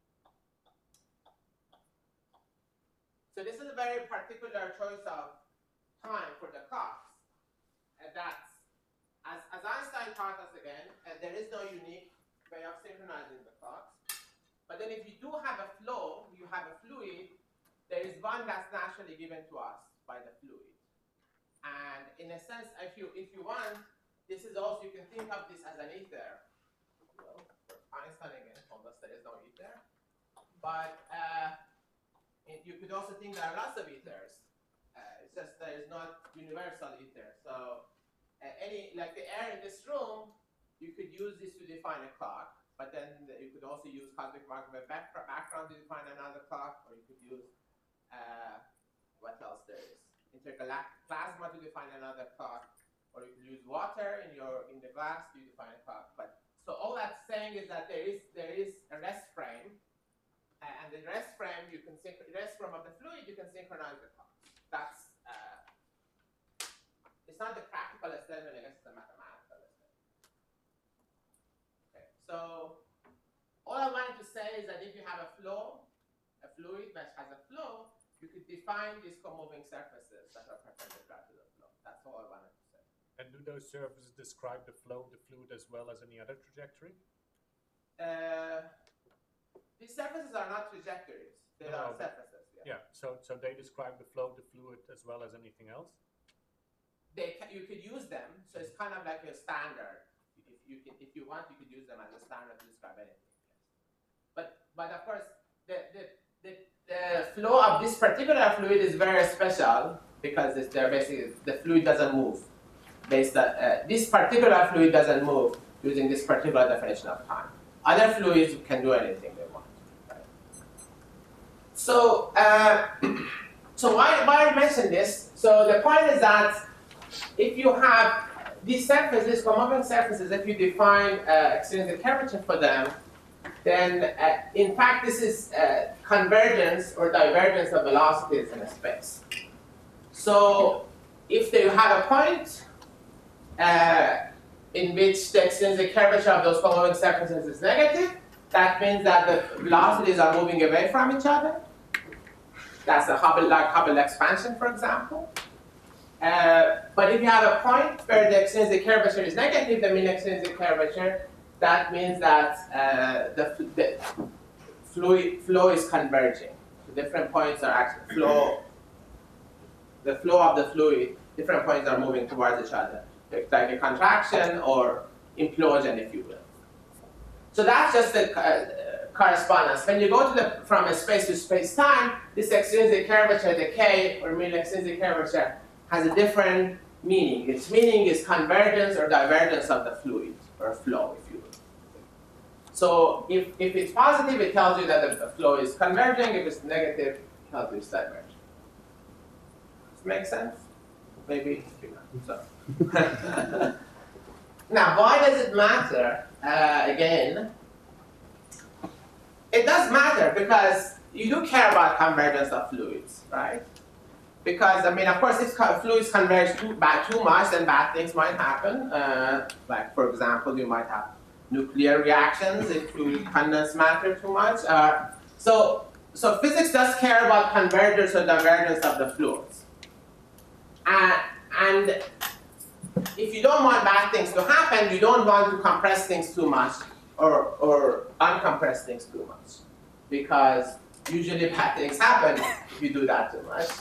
So this is a very particular choice of time for the clocks. And that's, as Einstein taught us again, there is no unique way of synchronizing the clocks. But then if you do have a flow, you have a fluid, there is one that's naturally given to us by the fluid. And in a sense, if you want, this is also, you can think of this as an ether. Well, Einstein again told us there is no ether. But you could also think there are lots of ethers. It's just there is not universal ether. So like the air in this room, you could use this to define a clock, but then you could also use cosmic microwave background to define another clock, or you could use, what else there is? Intergalactic plasma to define another clock, or you could use water in the glass to define a clock. But so all that's saying is that there is a rest frame. And the rest frame, you can rest frame of the fluid, you can synchronize the clocks. That's it's not the practical statement, I guess it's the mathematical statement. Okay, so is that if you have a flow, a fluid that has a flow, you could define these co-moving surfaces that are perpendicular to the flow. That's all I wanted to say. And do those surfaces describe the flow of the fluid as well as any other trajectory? These surfaces are not trajectories. They are surfaces. Yeah. So they describe the flow of the fluid as well as anything else? You could use them. So it's kind of like a standard. If you want, you could use them as a standard to describe anything. But of course, the flow of this particular fluid is very special because the fluid doesn't move. This particular fluid doesn't move using this particular definition of time. Other fluids can do anything they want. Right? So, why I mention this? So the point is that if you have these surfaces, co-moving surfaces, if you define extrinsic curvature for them, then in fact this is convergence or divergence of velocities in a space. So if they have a point in which the extrinsic curvature of those co-moving surfaces is negative, that means that the velocities are moving away from each other. That's a Hubble expansion, for example. But if you have a point where the extrinsic curvature is negative, the mean extrinsic curvature, that means that the flow is converging. The different points are actually the flow of the fluid, different points are moving towards each other. It's like a contraction or implosion, if you will. So that's just the correspondence. When you go from a space to space-time, this extrinsic curvature, the K, or mean extrinsic curvature, has a different meaning. Its meaning is convergence or divergence of the fluid, or flow, if you will. So if it's positive, it tells you that the flow is converging. If it's negative, it tells you it's diverging. Does this make sense? Maybe. So. Now, why does it matter? Again, it does matter because you do care about convergence of fluids, right? Because, I mean, of course, if fluids converge too much, then bad things might happen. Like, for example, you might have nuclear reactions if fluid condense matter too much. So physics does care about convergence or divergence of the fluids. And if you don't want bad things to happen, you don't want to compress things too much or uncompress things too much. Because usually bad things happen if you do that too much.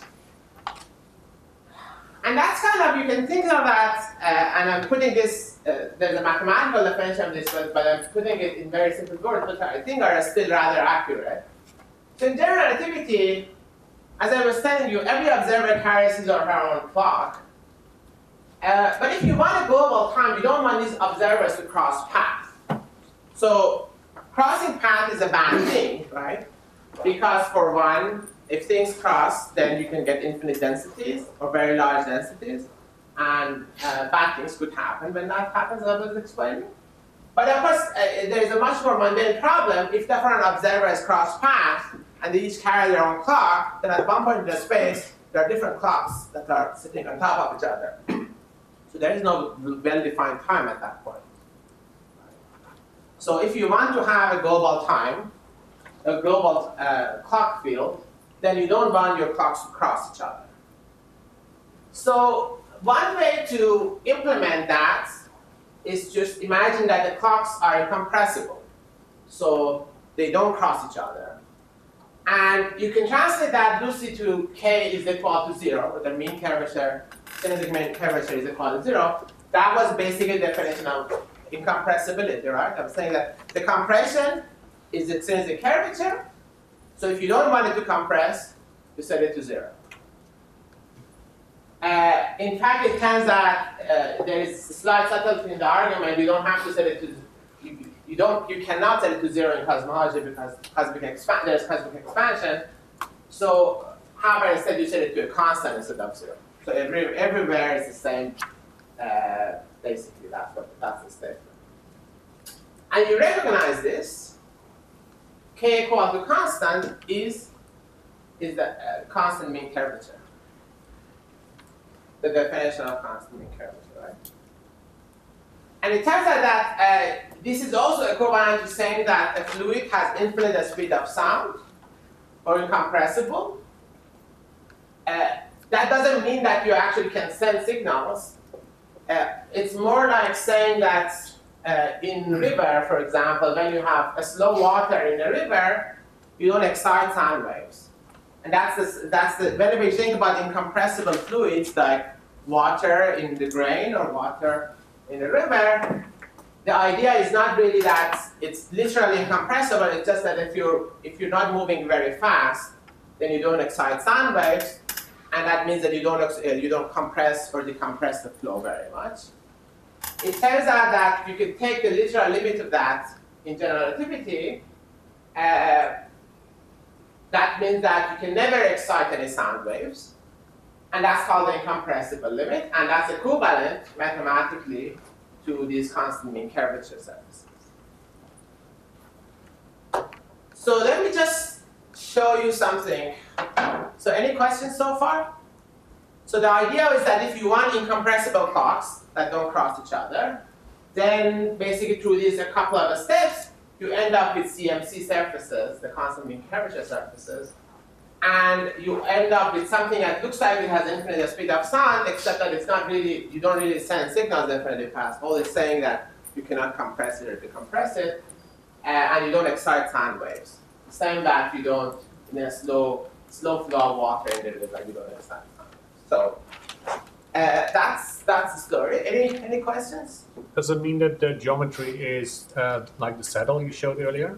And that's kind of, you can think of that, and I'm putting this, there's a mathematical definition of this, but I'm putting it in very simple words, which I think are still rather accurate. So in general relativity, as I was telling you, every observer carries his or her own clock. But if you want a global time, you don't want these observers to cross paths. So crossing path is a bad thing, right? Because for one, if things cross, then you can get infinite densities or very large densities, and bad things could happen when that happens, as I was explaining. But of course, there is a much more mundane problem. If different observers cross paths and they each carry their own clock, then at one point in the space, there are different clocks that are sitting on top of each other. So there is no well-defined time at that point. So if you want to have a global time, a global clock field, then you don't want your clocks to cross each other. So one way to implement that is just imagine that the clocks are incompressible. So they don't cross each other. And you can translate that loosely to K is equal to 0, or the mean curvature, extrinsic mean curvature is equal to 0. That was basically the definition of incompressibility, right? I'm saying that the compression is the extrinsic curvature. So if you don't want it to compress, you set it to 0. In fact, it turns out there is a slight subtlety in the argument. You don't have to set it to you cannot set it to 0 in cosmology because there's cosmic expansion. So, however, instead you set it to a constant instead of 0. So everywhere is the same. Basically, that's the statement. And you recognize this. K equal to constant is the constant mean curvature. The definition of constant mean curvature, right? And it turns out that this is also equivalent to saying that a fluid has infinite speed of sound or incompressible. That doesn't mean that you actually can send signals. It's more like saying that in river, for example, when you have a slow water in a river, you don't excite sound waves. And whenever you think about incompressible fluids like water in the grain or water in a river, the idea is not really that it's literally incompressible. It's just that if you're not moving very fast, then you don't excite sound waves, and that means that you don't compress or decompress the flow very much. It turns out that you can take the literal limit of that in general relativity. That means that you can never excite any sound waves, and that's called the incompressible limit, and that's equivalent mathematically to these constant mean curvature surfaces. So let me just show you something. So any questions so far? So the idea is that if you want incompressible clocks that don't cross each other, then basically through these a couple of steps, you end up with CMC surfaces, the constant mean curvature surfaces, and you end up with something that looks like it has infinite speed of sound, except that it's not really, you don't really send signals infinitely fast. All it's saying that you cannot compress it or decompress it, and you don't excite sound waves. Same that you don't, in a slow flow of water in the river, you don't excite sound waves. So that's the story. Any questions? Does it mean that the geometry is like the saddle you showed earlier?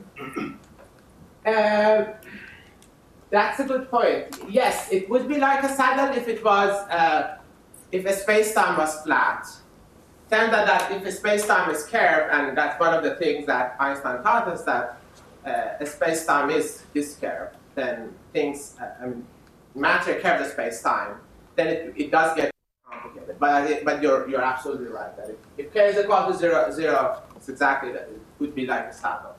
That's a good point. Yes, it would be like a saddle if it was, if a space-time was flat. Turns out that if a space-time is curved, and that's one of the things that Einstein taught us, that a space-time is curved, then things, matter curves a space-time, then it does get complicated. But you're absolutely right that if k is equal to zero, it's exactly that. It would be like a saddle.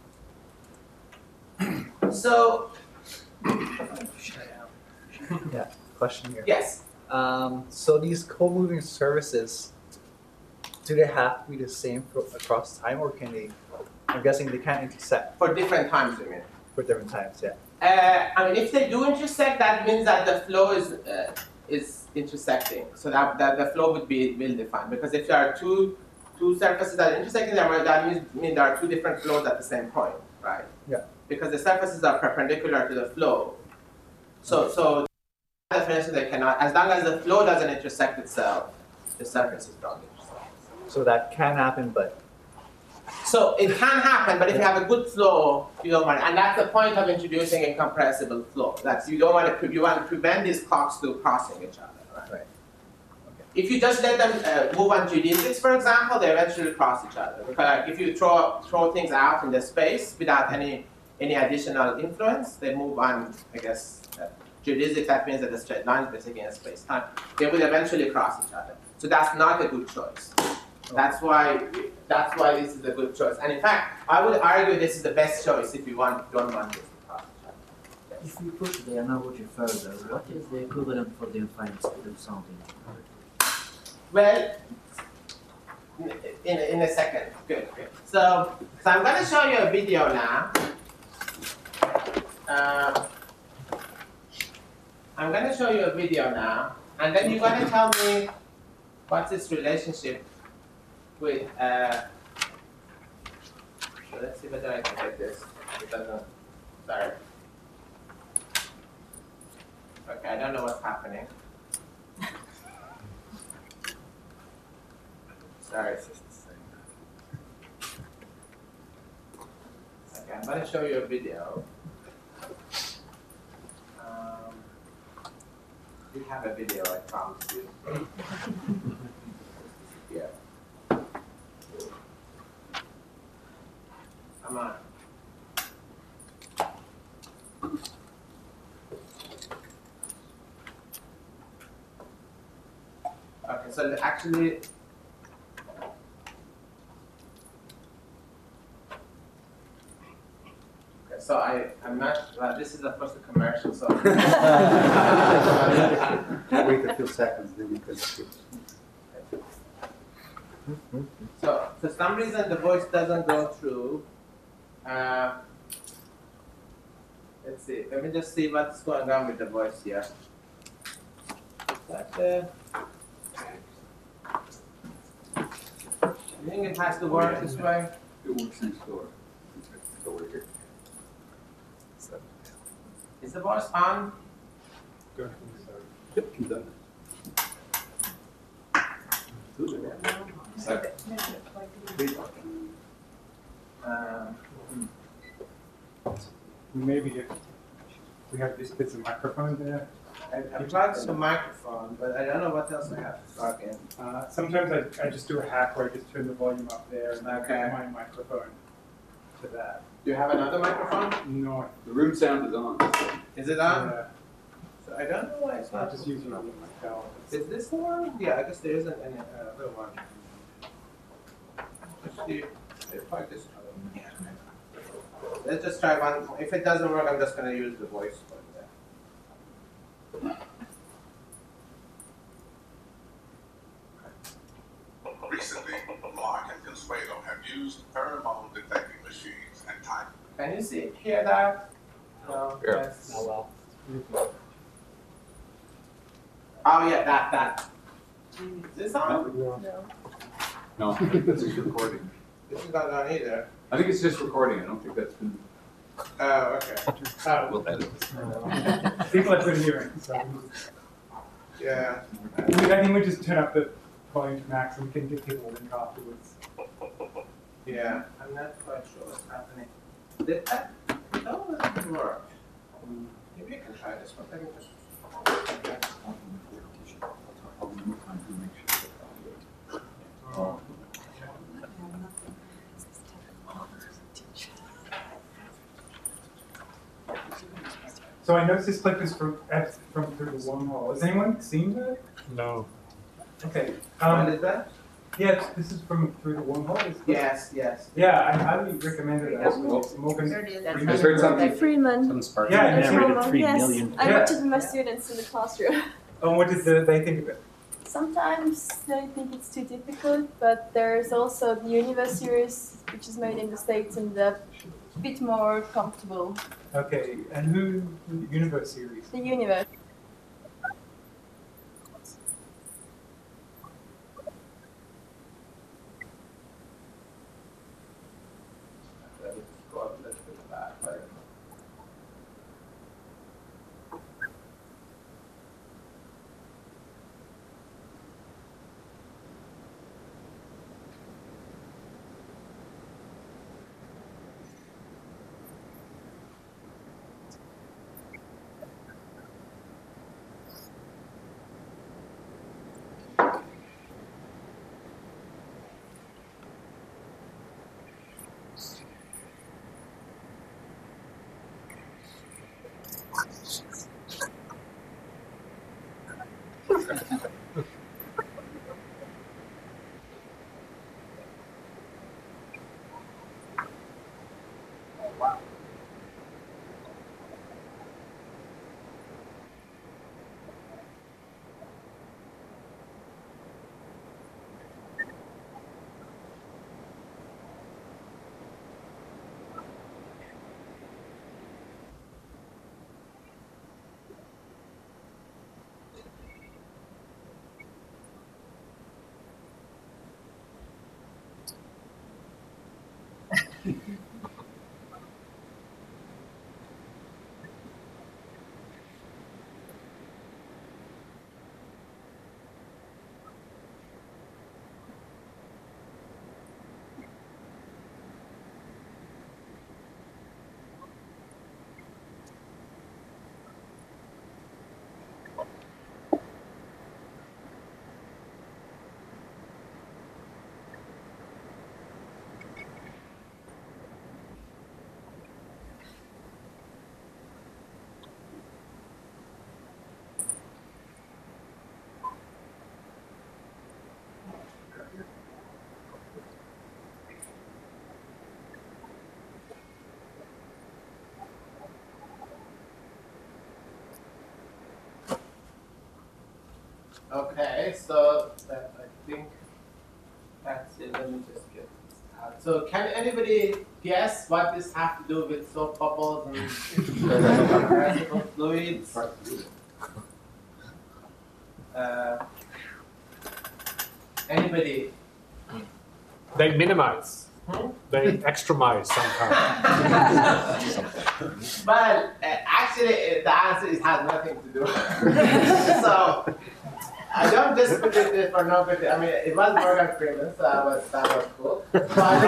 So. Yeah, question here. Yes. So these co-moving surfaces, do they have to be the same across time, or can they? I'm guessing they can intersect For different times, you mean? for different times. Yeah. I mean, if they do intersect, that means that the flow is intersecting. So that the flow would be well defined. Because if there are two surfaces that are intersecting, that means there are two different flows at the same point, right? Yeah. Because the surfaces are perpendicular to the flow. So definition they cannot, as long as the flow doesn't intersect itself, the surfaces don't intersect. So that can happen, but. So it can happen, but if you have a good flow, you don't want it. And that's the point of introducing incompressible flow. That's you want to prevent these clocks to crossing each other, right? Right. If you just let them move on geodesics, for example, they eventually cross each other. Because if you throw things out in the space without any additional influence, they move on, I guess, geodesics, that means that the straight lines basically in space-time, they will eventually cross each other. So that's not a good choice. That's why this is a good choice. And in fact, I would argue this is the best choice if you don't want this to cross each other. If we push the analogy further, what is the equivalent for the infinite speed of sound? Well, in a second. Good. So I'm going to show you a video now. I'm going to show you a video now, and then you're going to tell me what's its relationship with. So let's see whether I can get this. It doesn't. Sorry. Okay, I don't know what's happening. Sorry. Okay, I'm going to show you a video. We have a video, I promise you. Yeah. Come on. Okay, so actually, so I'm not, this is of course a commercial, so. Wait a few seconds, then you can skip. So for some reason the voice doesn't go through. Let's see. Let me just see what's going on with the voice here. Is that I think it has to work this way. It works next door. Over here. Is the voice on? Good. Yep, he's done Maybe if we have this bits of microphone there. I plugged in the microphone, but I don't know what else I have to plug in. Sometimes I just do a hack where I just turn the volume up there and then Okay. put my microphone to that. Do you have another microphone? No, The room sound is on. Is it on? yeah, So I don't know why it's I not. just use it on my phone. Is this the one? Yeah, I guess there isn't any other one. Let's see. Let's try this one. Let's just try one. If it doesn't work, I'm just gonna use the voice one there. Recently, Mark and Consuelo have used pheromone detecting machines and time. Can you hear that? No. Yeah. Yes. Oh well. Oh yeah, that. Is this on? No, I think that's just recording. This is not on either. I think it's just recording. I don't think that's been. Oh, okay. We'll edit. People are good hearing, so Yeah. I think we just turn up the volume to max and we can give people a link afterwards. Yeah. I'm not quite sure what's happening. Did that? No, it didn't work. Maybe you can try this one. Let me just. Oh. So I noticed this clip is from through the wormhole. Has anyone seen that? No. Okay. What is that? Yeah, this is from through the wormhole. Is this- Yes. Yeah, I highly recommend it. Morgan Freeman. I heard something. Freeman. Yeah, That's and normal. Freeman. Yes, I Yeah. watch it with my students in the classroom. Oh, what did they think of it? Sometimes they think it's too difficult, but there's also the Universe series, which is made in the States and a bit more comfortable. Okay, and who Universe series? The Universe. Let me just go up a little bit back. Right? Okay, so I think that see, let me just get this out. So can anybody guess what this has to do with soap bubbles and compressible fluids? Anybody? They minimize. They extremize somehow. Well, actually, the answer is has nothing to do. So I don't just put it for nobody. I mean, it was Morgan Freeman, so that was cool. But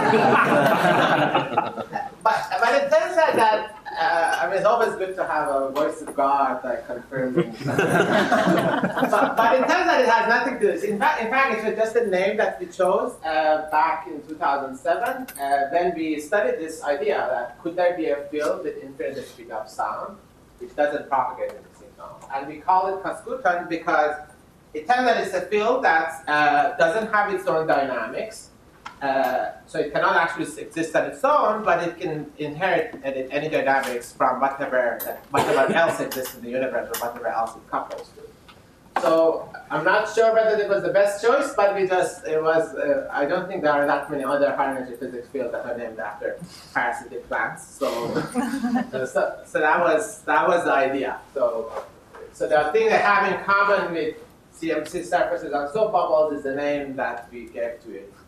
it turns out that I mean, it's always good to have a voice of God like confirming. but it turns out it has nothing to do. In fact, it was just a name that we chose back in 2007 when we studied this idea that could there be a field with infinite speed of sound which doesn't propagate in the signal, and we call it Kaskutan because it turns out it's a field that doesn't have its own dynamics. So it cannot actually exist on its own, but it can inherit any dynamics from whatever else exists in the universe or whatever else it couples to. So I'm not sure whether it was the best choice, but I don't think there are that many other high energy physics fields that are named after parasitic plants. So that was the idea. So the thing they have in common with CMC surfaces on soap bubbles is the name that we gave to it.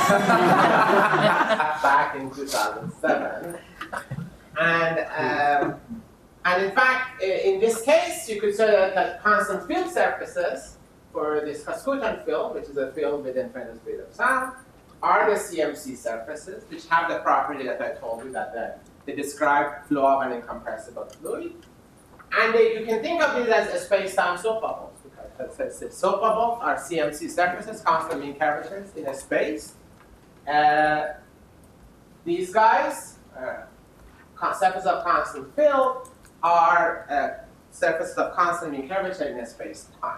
Back in 2007, and in fact, in this case, you could say that constant field surfaces for this Kaskutan field, which is a field with infinite speed of sound, are the CMC surfaces, which have the property that I told you that they describe flow of an incompressible fluid, and you can think of these as space-time soap bubbles. Soap bubbles are CMC surfaces, constant mean curvatures in a space. These guys, surfaces of constant field, are surfaces of constant mean curvature in a space-time.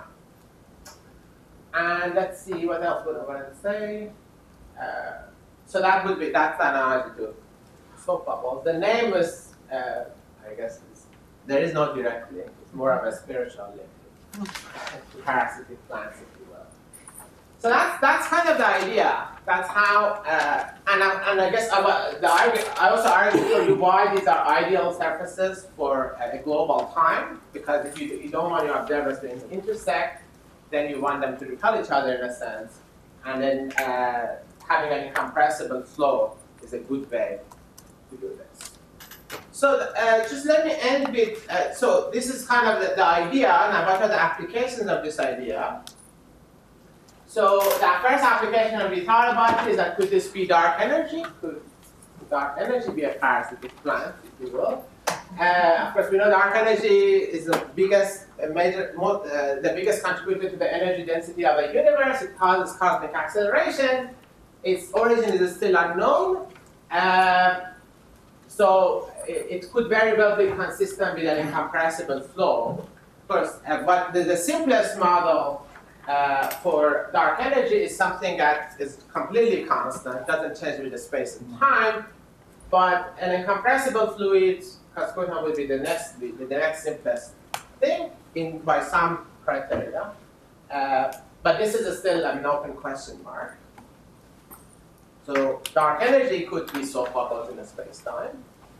And let's see what else would I want to say. So that's the analogy to soap bubbles. The name is, I guess, there is no direct link. It's more of a spiritual link to parasitic plants, if you will. So that's kind of the idea. That's how, and I guess I also argued for you why these are ideal surfaces for a global time, because if you don't want your observers to intersect, then you want them to repel each other in a sense, and then having an incompressible flow is a good way to do this. So just let me end with, so this is kind of the idea. Now what are the applications of this idea? So the first application that we thought about is that could this be dark energy? Could dark energy be a parasitic plant, if you will? Of course, we know dark energy is the biggest contributor to the energy density of the universe. It causes cosmic acceleration. Its origin is still unknown. So it could very well be consistent with an incompressible flow. Of course, but the simplest model for dark energy is something that is completely constant, doesn't change with the space and time. But an incompressible fluid, Kaskutan would be the next simplest thing by some criteria. But this is still an open question mark. So dark energy could be soap bubbles in a space-time.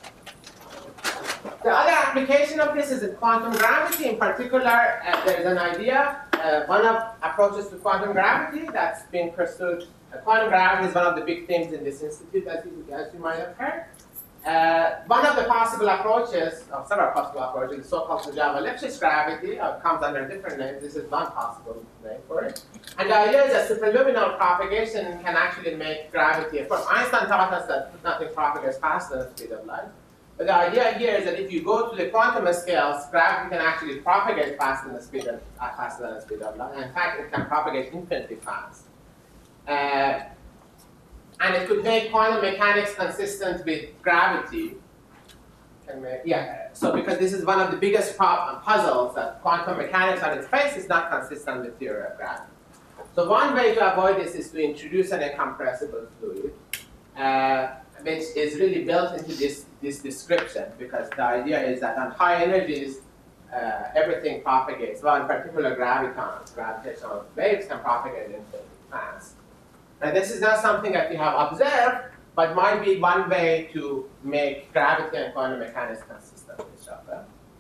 The other application of this is in quantum gravity. In particular, there is an idea, one of approaches to quantum gravity that's being pursued. Quantum gravity is one of the big themes in this institute, as you might have heard. One of the possible approaches, or several possible approaches, is so-called Sujawa-Lipschitz gravity. Comes under a different name. This is one possible name for it. And the idea is that superluminal propagation can actually make gravity. Of course, Einstein taught us that nothing propagates faster than the speed of light. But the idea here is that if you go to the quantum scales, gravity can actually propagate faster than the speed of light. And in fact, it can propagate infinitely fast. And it could make quantum mechanics consistent with gravity. So because this is one of the biggest puzzles, that quantum mechanics on its face is not consistent with theory of gravity. So one way to avoid this is to introduce an incompressible fluid, which is really built into this description, because the idea is that on high energies, everything propagates. Well, in particular, gravitational waves can propagate infinitely fast. And this is not something that we have observed, but might be one way to make gravity and quantum mechanics consistent with each other.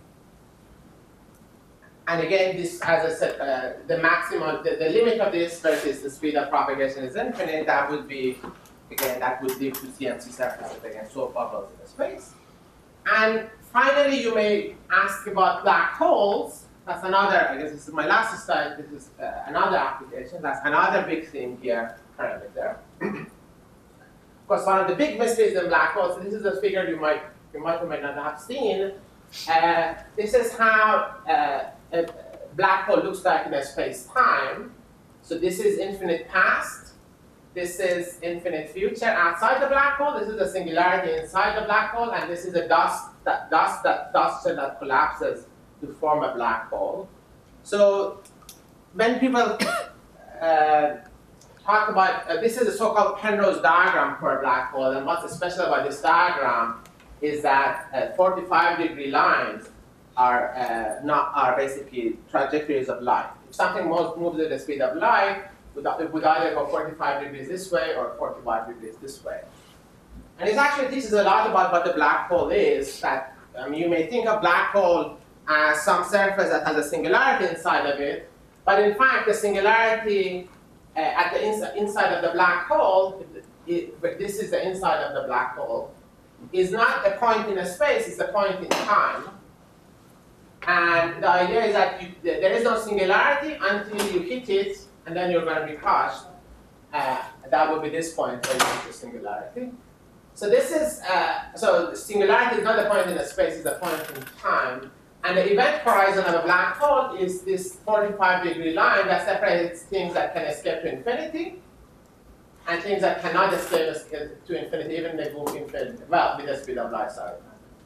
And again, this, as I said, the maximum, the limit of this versus the speed of propagation is infinite. That would be, again, that would lead to CMC surfaces, again, soap bubbles in space. And finally, you may ask about black holes. That's another, I guess this is my last slide. This is another application. That's another big theme here, parameter. Of course, one of the big mysteries in black holes, this is a figure you might or might not have seen. This is how a black hole looks like in a space-time. So this is infinite past. This is infinite future outside the black hole. This is a singularity inside the black hole, and this is a dust shell that collapses to form a black hole. So when people talk about, this is a so-called Penrose diagram for a black hole, and what's special about this diagram is that 45-degree lines are basically trajectories of light. If something moves at the speed of light, it would either go 45 degrees this way or 45 degrees this way. And it actually teaches a lot about what the black hole is. That you may think of black hole as some surface that has a singularity inside of it, but in fact, the singularity at the inside of the black hole, this is the inside of the black hole, is not a point in a space, it's a point in time. And the idea is that there is no singularity until you hit it, and then you're going to be crushed. That would be this point where you hit the singularity. So this is, so the singularity is not a point in a space, it's a point in time. And the event horizon of a black hole is this 45-degree line that separates things that can escape to infinity and things that cannot escape to infinity, even if they move infinity, well, with the speed of light, sorry.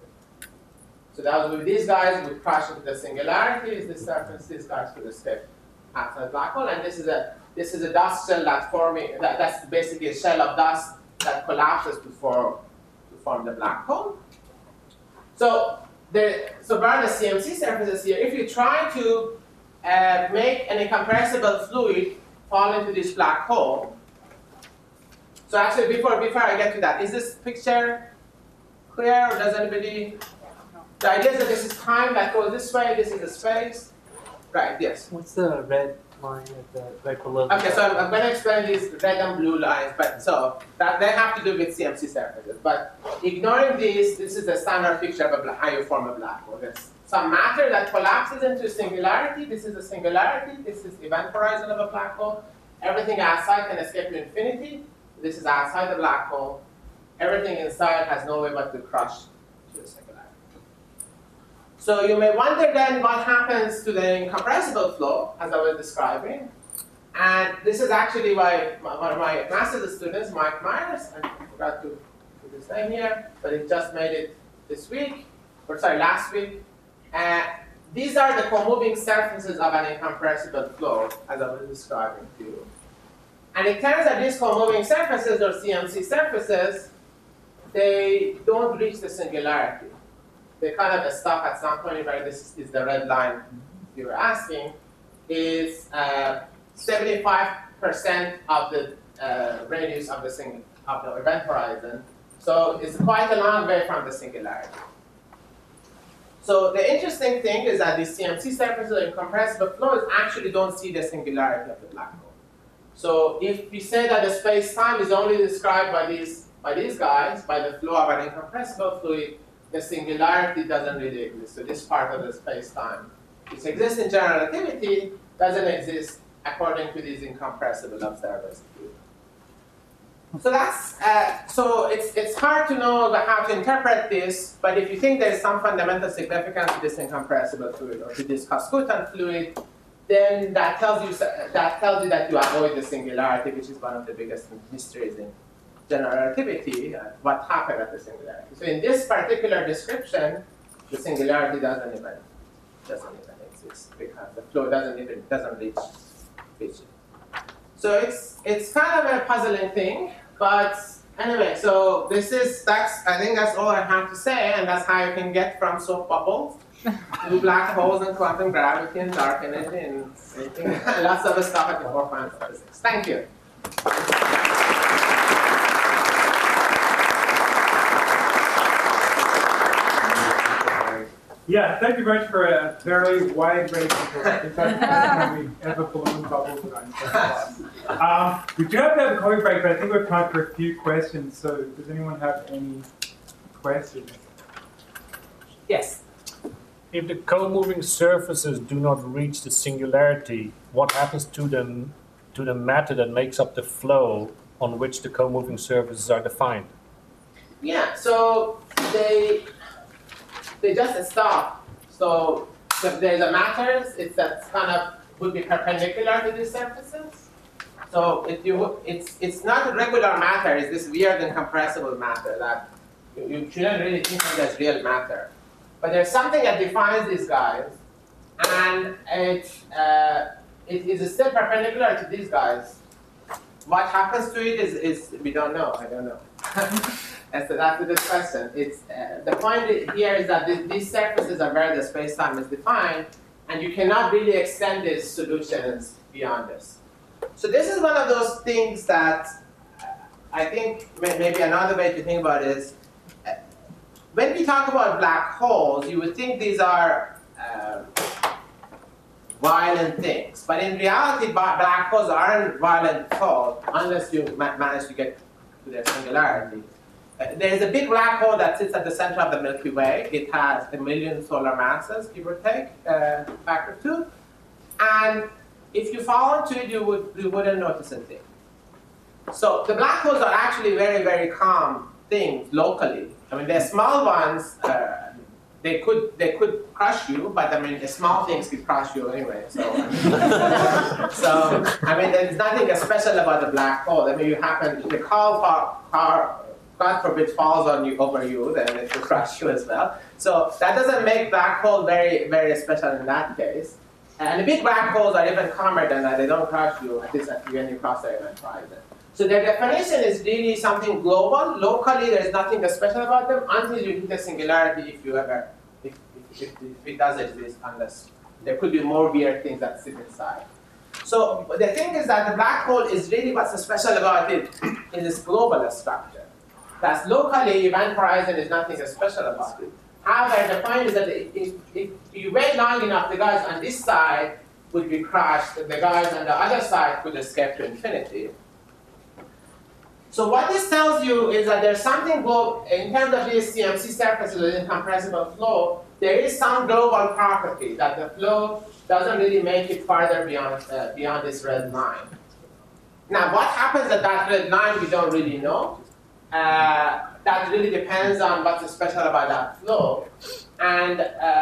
So that would be these guys would crash into the singularity, is this surface, these guys would escape outside the black hole, and this is a dust shell that's basically a shell of dust that collapses to form the black hole. So where are the CMC surfaces here? If you try to make an incompressible fluid fall into this black hole, so actually before I get to that, is this picture clear, or does anybody? The idea is that this is time that goes this way, this is the space. Right, yes. What's the red line at the right below? Okay, so I'm going to explain these red and blue lines, but so that they have to do with CMC surfaces. But ignoring these, this is the standard picture of how you form a black hole. There's some matter that collapses into singularity. This is a singularity. This is the event horizon of a black hole. Everything outside can escape to infinity. This is outside the black hole. Everything inside has no way but to crush to the singularity. So you may wonder then what happens to the incompressible flow, as I was describing. And this is actually why one of my master's students, Mike Myers, I forgot to put his name here, but he just made it this week, or sorry, last week. These are the co-moving surfaces of an incompressible flow, as I was describing to you. And it turns out these co-moving surfaces, or CMC surfaces, they don't reach the singularity. They kind of stop at some point, where this is the red line you were asking, is 75% of the radius of the event horizon. So it's quite a long way from the singularity. So the interesting thing is that these CMC surfaces of incompressible flows actually don't see the singularity of the black hole. So if we say that the space-time is only described by these guys, by the flow of an incompressible fluid, the singularity doesn't really exist. So this part of the space-time, which exists in general relativity, doesn't exist according to these incompressible observers. So that's so it's hard to know how to interpret this. But if you think there is some fundamental significance to this incompressible fluid or to this Kuskoutan fluid, then that tells you that you avoid the singularity, which is one of the biggest mysteries in general relativity, what happened at the singularity. So in this particular description, the singularity doesn't even exist because the flow doesn't reach it. So it's kind of a puzzling thing, but anyway, so I think that's all I have to say, and that's how you can get from soap bubbles to black holes and quantum gravity and dark energy and lots of stuff at the forefront of physics. Thank you. Yeah, thank you very much for a very wide-ranging talk. In fact, I don't think we ever balloon bubbles we do have to have a coffee break, but I think we have time for a few questions. So does anyone have any questions? Yes. If the co-moving surfaces do not reach the singularity, what happens to the matter that makes up the flow on which the co-moving surfaces are defined? Yeah, so they just stop. So if there's a matter, that's kind of would be perpendicular to these surfaces. So it's not a regular matter. It's this weird incompressible matter that you shouldn't really think of as real matter. But there's something that defines these guys, and it is still perpendicular to these guys. What happens to it is we don't know. I don't know. That's a good question. It's the point here is that these surfaces are where the space-time is defined, and you cannot really extend these solutions beyond this. So this is one of those things that I think maybe another way to think about it is when we talk about black holes, you would think these are violent things, but in reality, black holes aren't violent at all unless you manage to get to their singularity. There's a big black hole that sits at the center of the Milky Way. It has 1 million solar masses, give or take, factor 2. And if you fall into it, you wouldn't notice a thing. So the black holes are actually very, very calm things locally. I mean, they're small ones. They could crush you, but I mean, the small things could crush you anyway. So, I mean, there's nothing special about the black hole. I mean, the car, God forbid, falls on you over you, then it will crush you as well. So that doesn't make black hole very, very special in that case. And the big black holes are even calmer than that. They don't crush you, at least when you cross the event horizon. So their definition is really something global. Locally, there's nothing special about them until you hit the singularity, if it does exist, unless there could be more weird things that sit inside. So the thing is that the black hole is really what's special about it in this global structure. That's locally, event horizon is nothing special about it. However, the point is that if you wait long enough, the guys on this side would be crushed, and the guys on the other side could escape to infinity. So what this tells you is that there's something global, in terms of these CMC surfaces with incompressible flow, there is some global property that the flow doesn't really make it farther beyond this red line. Now, what happens at that red line, we don't really know. That really depends on what's special about that flow. And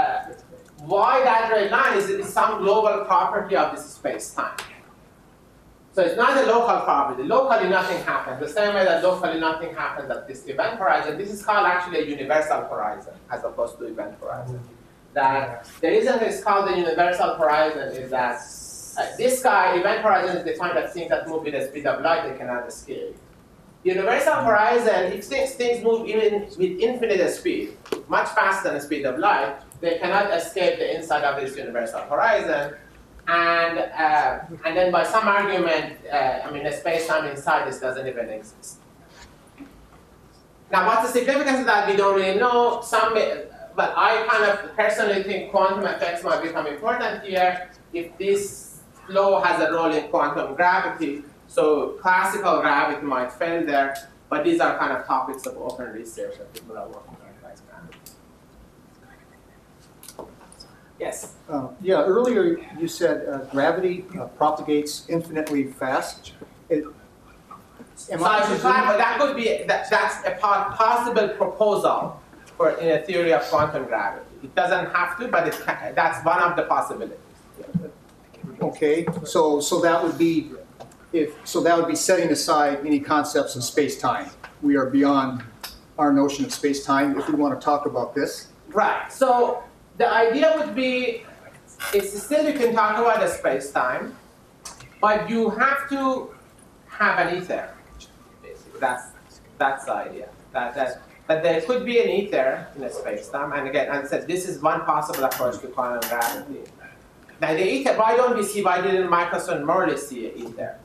why that red line is some global property of this space-time. So it's not a local property. Locally, nothing happens. The same way that locally nothing happens at this event horizon. This is called actually a universal horizon as opposed to event horizon. That the reason it's called the universal horizon is that this guy, event horizon, is defined as things that move with the speed of light, they cannot escape. Universal horizon, if things move even with infinite speed, much faster than the speed of light, they cannot escape the inside of this universal horizon. And then by some argument, I mean, the space-time inside this doesn't even exist. Now, what's the significance of that? We don't really know. But I kind of personally think quantum effects might become important here if this flow has a role in quantum gravity. So classical gravity might fail there, but these are kind of topics of open research that people are working on right now. Yes? Yeah, earlier you said gravity propagates infinitely fast. That could be, that's a possible proposal in a theory of quantum gravity. It doesn't have to, but that's one of the possibilities. Okay, so that would be setting aside any concepts of space-time. We are beyond our notion of space-time if we want to talk about this. Right. So the idea would be, it's still you can talk about the space-time, but you have to have an ether. Basically, that's the idea. That there could be an ether in a space-time, and again, as I said, this is one possible approach to quantum gravity. Now the ether, why didn't Michelson and Morley see an ether?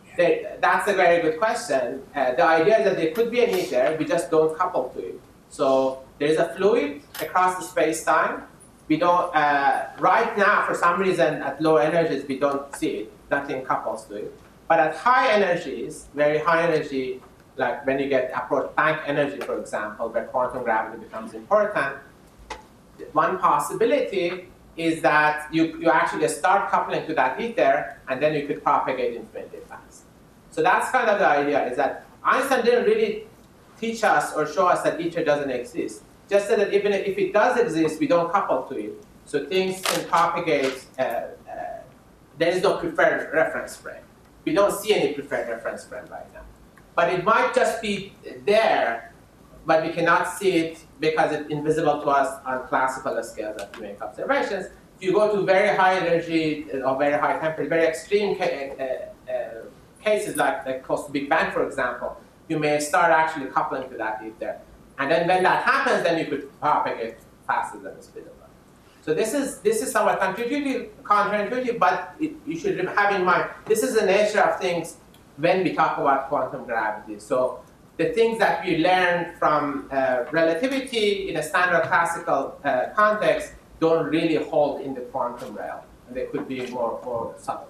That's a very good question. The idea is that there could be an ether, we just don't couple to it. So there's a fluid across the space-time. We don't, right now, for some reason, at low energies, we don't see it. Nothing couples to it. But at high energies, very high energy, like when you get approach Planck energy, for example, where quantum gravity becomes important, one possibility is that you actually start coupling to that ether, and then you could propagate infinitely fast. So that's kind of the idea, is that Einstein didn't really teach us or show us that ether doesn't exist. Just said that even if it does exist, we don't couple to it. So things can propagate. There is no preferred reference frame. We don't see any preferred reference frame right now. But it might just be there, but we cannot see it because it's invisible to us on classical scales that we make observations. If you go to very high energy or very high temperature, very extreme cases like close to Big Bang, for example, you may start actually coupling to that ether. And then when that happens, then you could propagate faster than the speed of light. So this is somewhat counterintuitive, but you should have in mind, this is the nature of things when we talk about quantum gravity. So the things that we learn from relativity in a standard classical context don't really hold in the quantum realm. And they could be more subtle.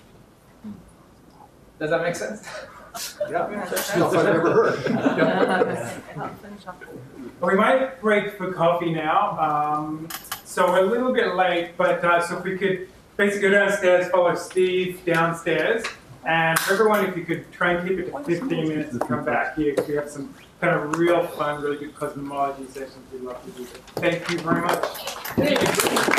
Does that make sense? Yeah, stuff I've never heard. We might break for coffee now. So we're a little bit late, but so if we could basically go downstairs, follow Steve downstairs, and for everyone, if you could try and keep it to 15 minutes to come back here, because we have some kind of real fun, really good cosmology sessions we'd love to do. Thank you very much.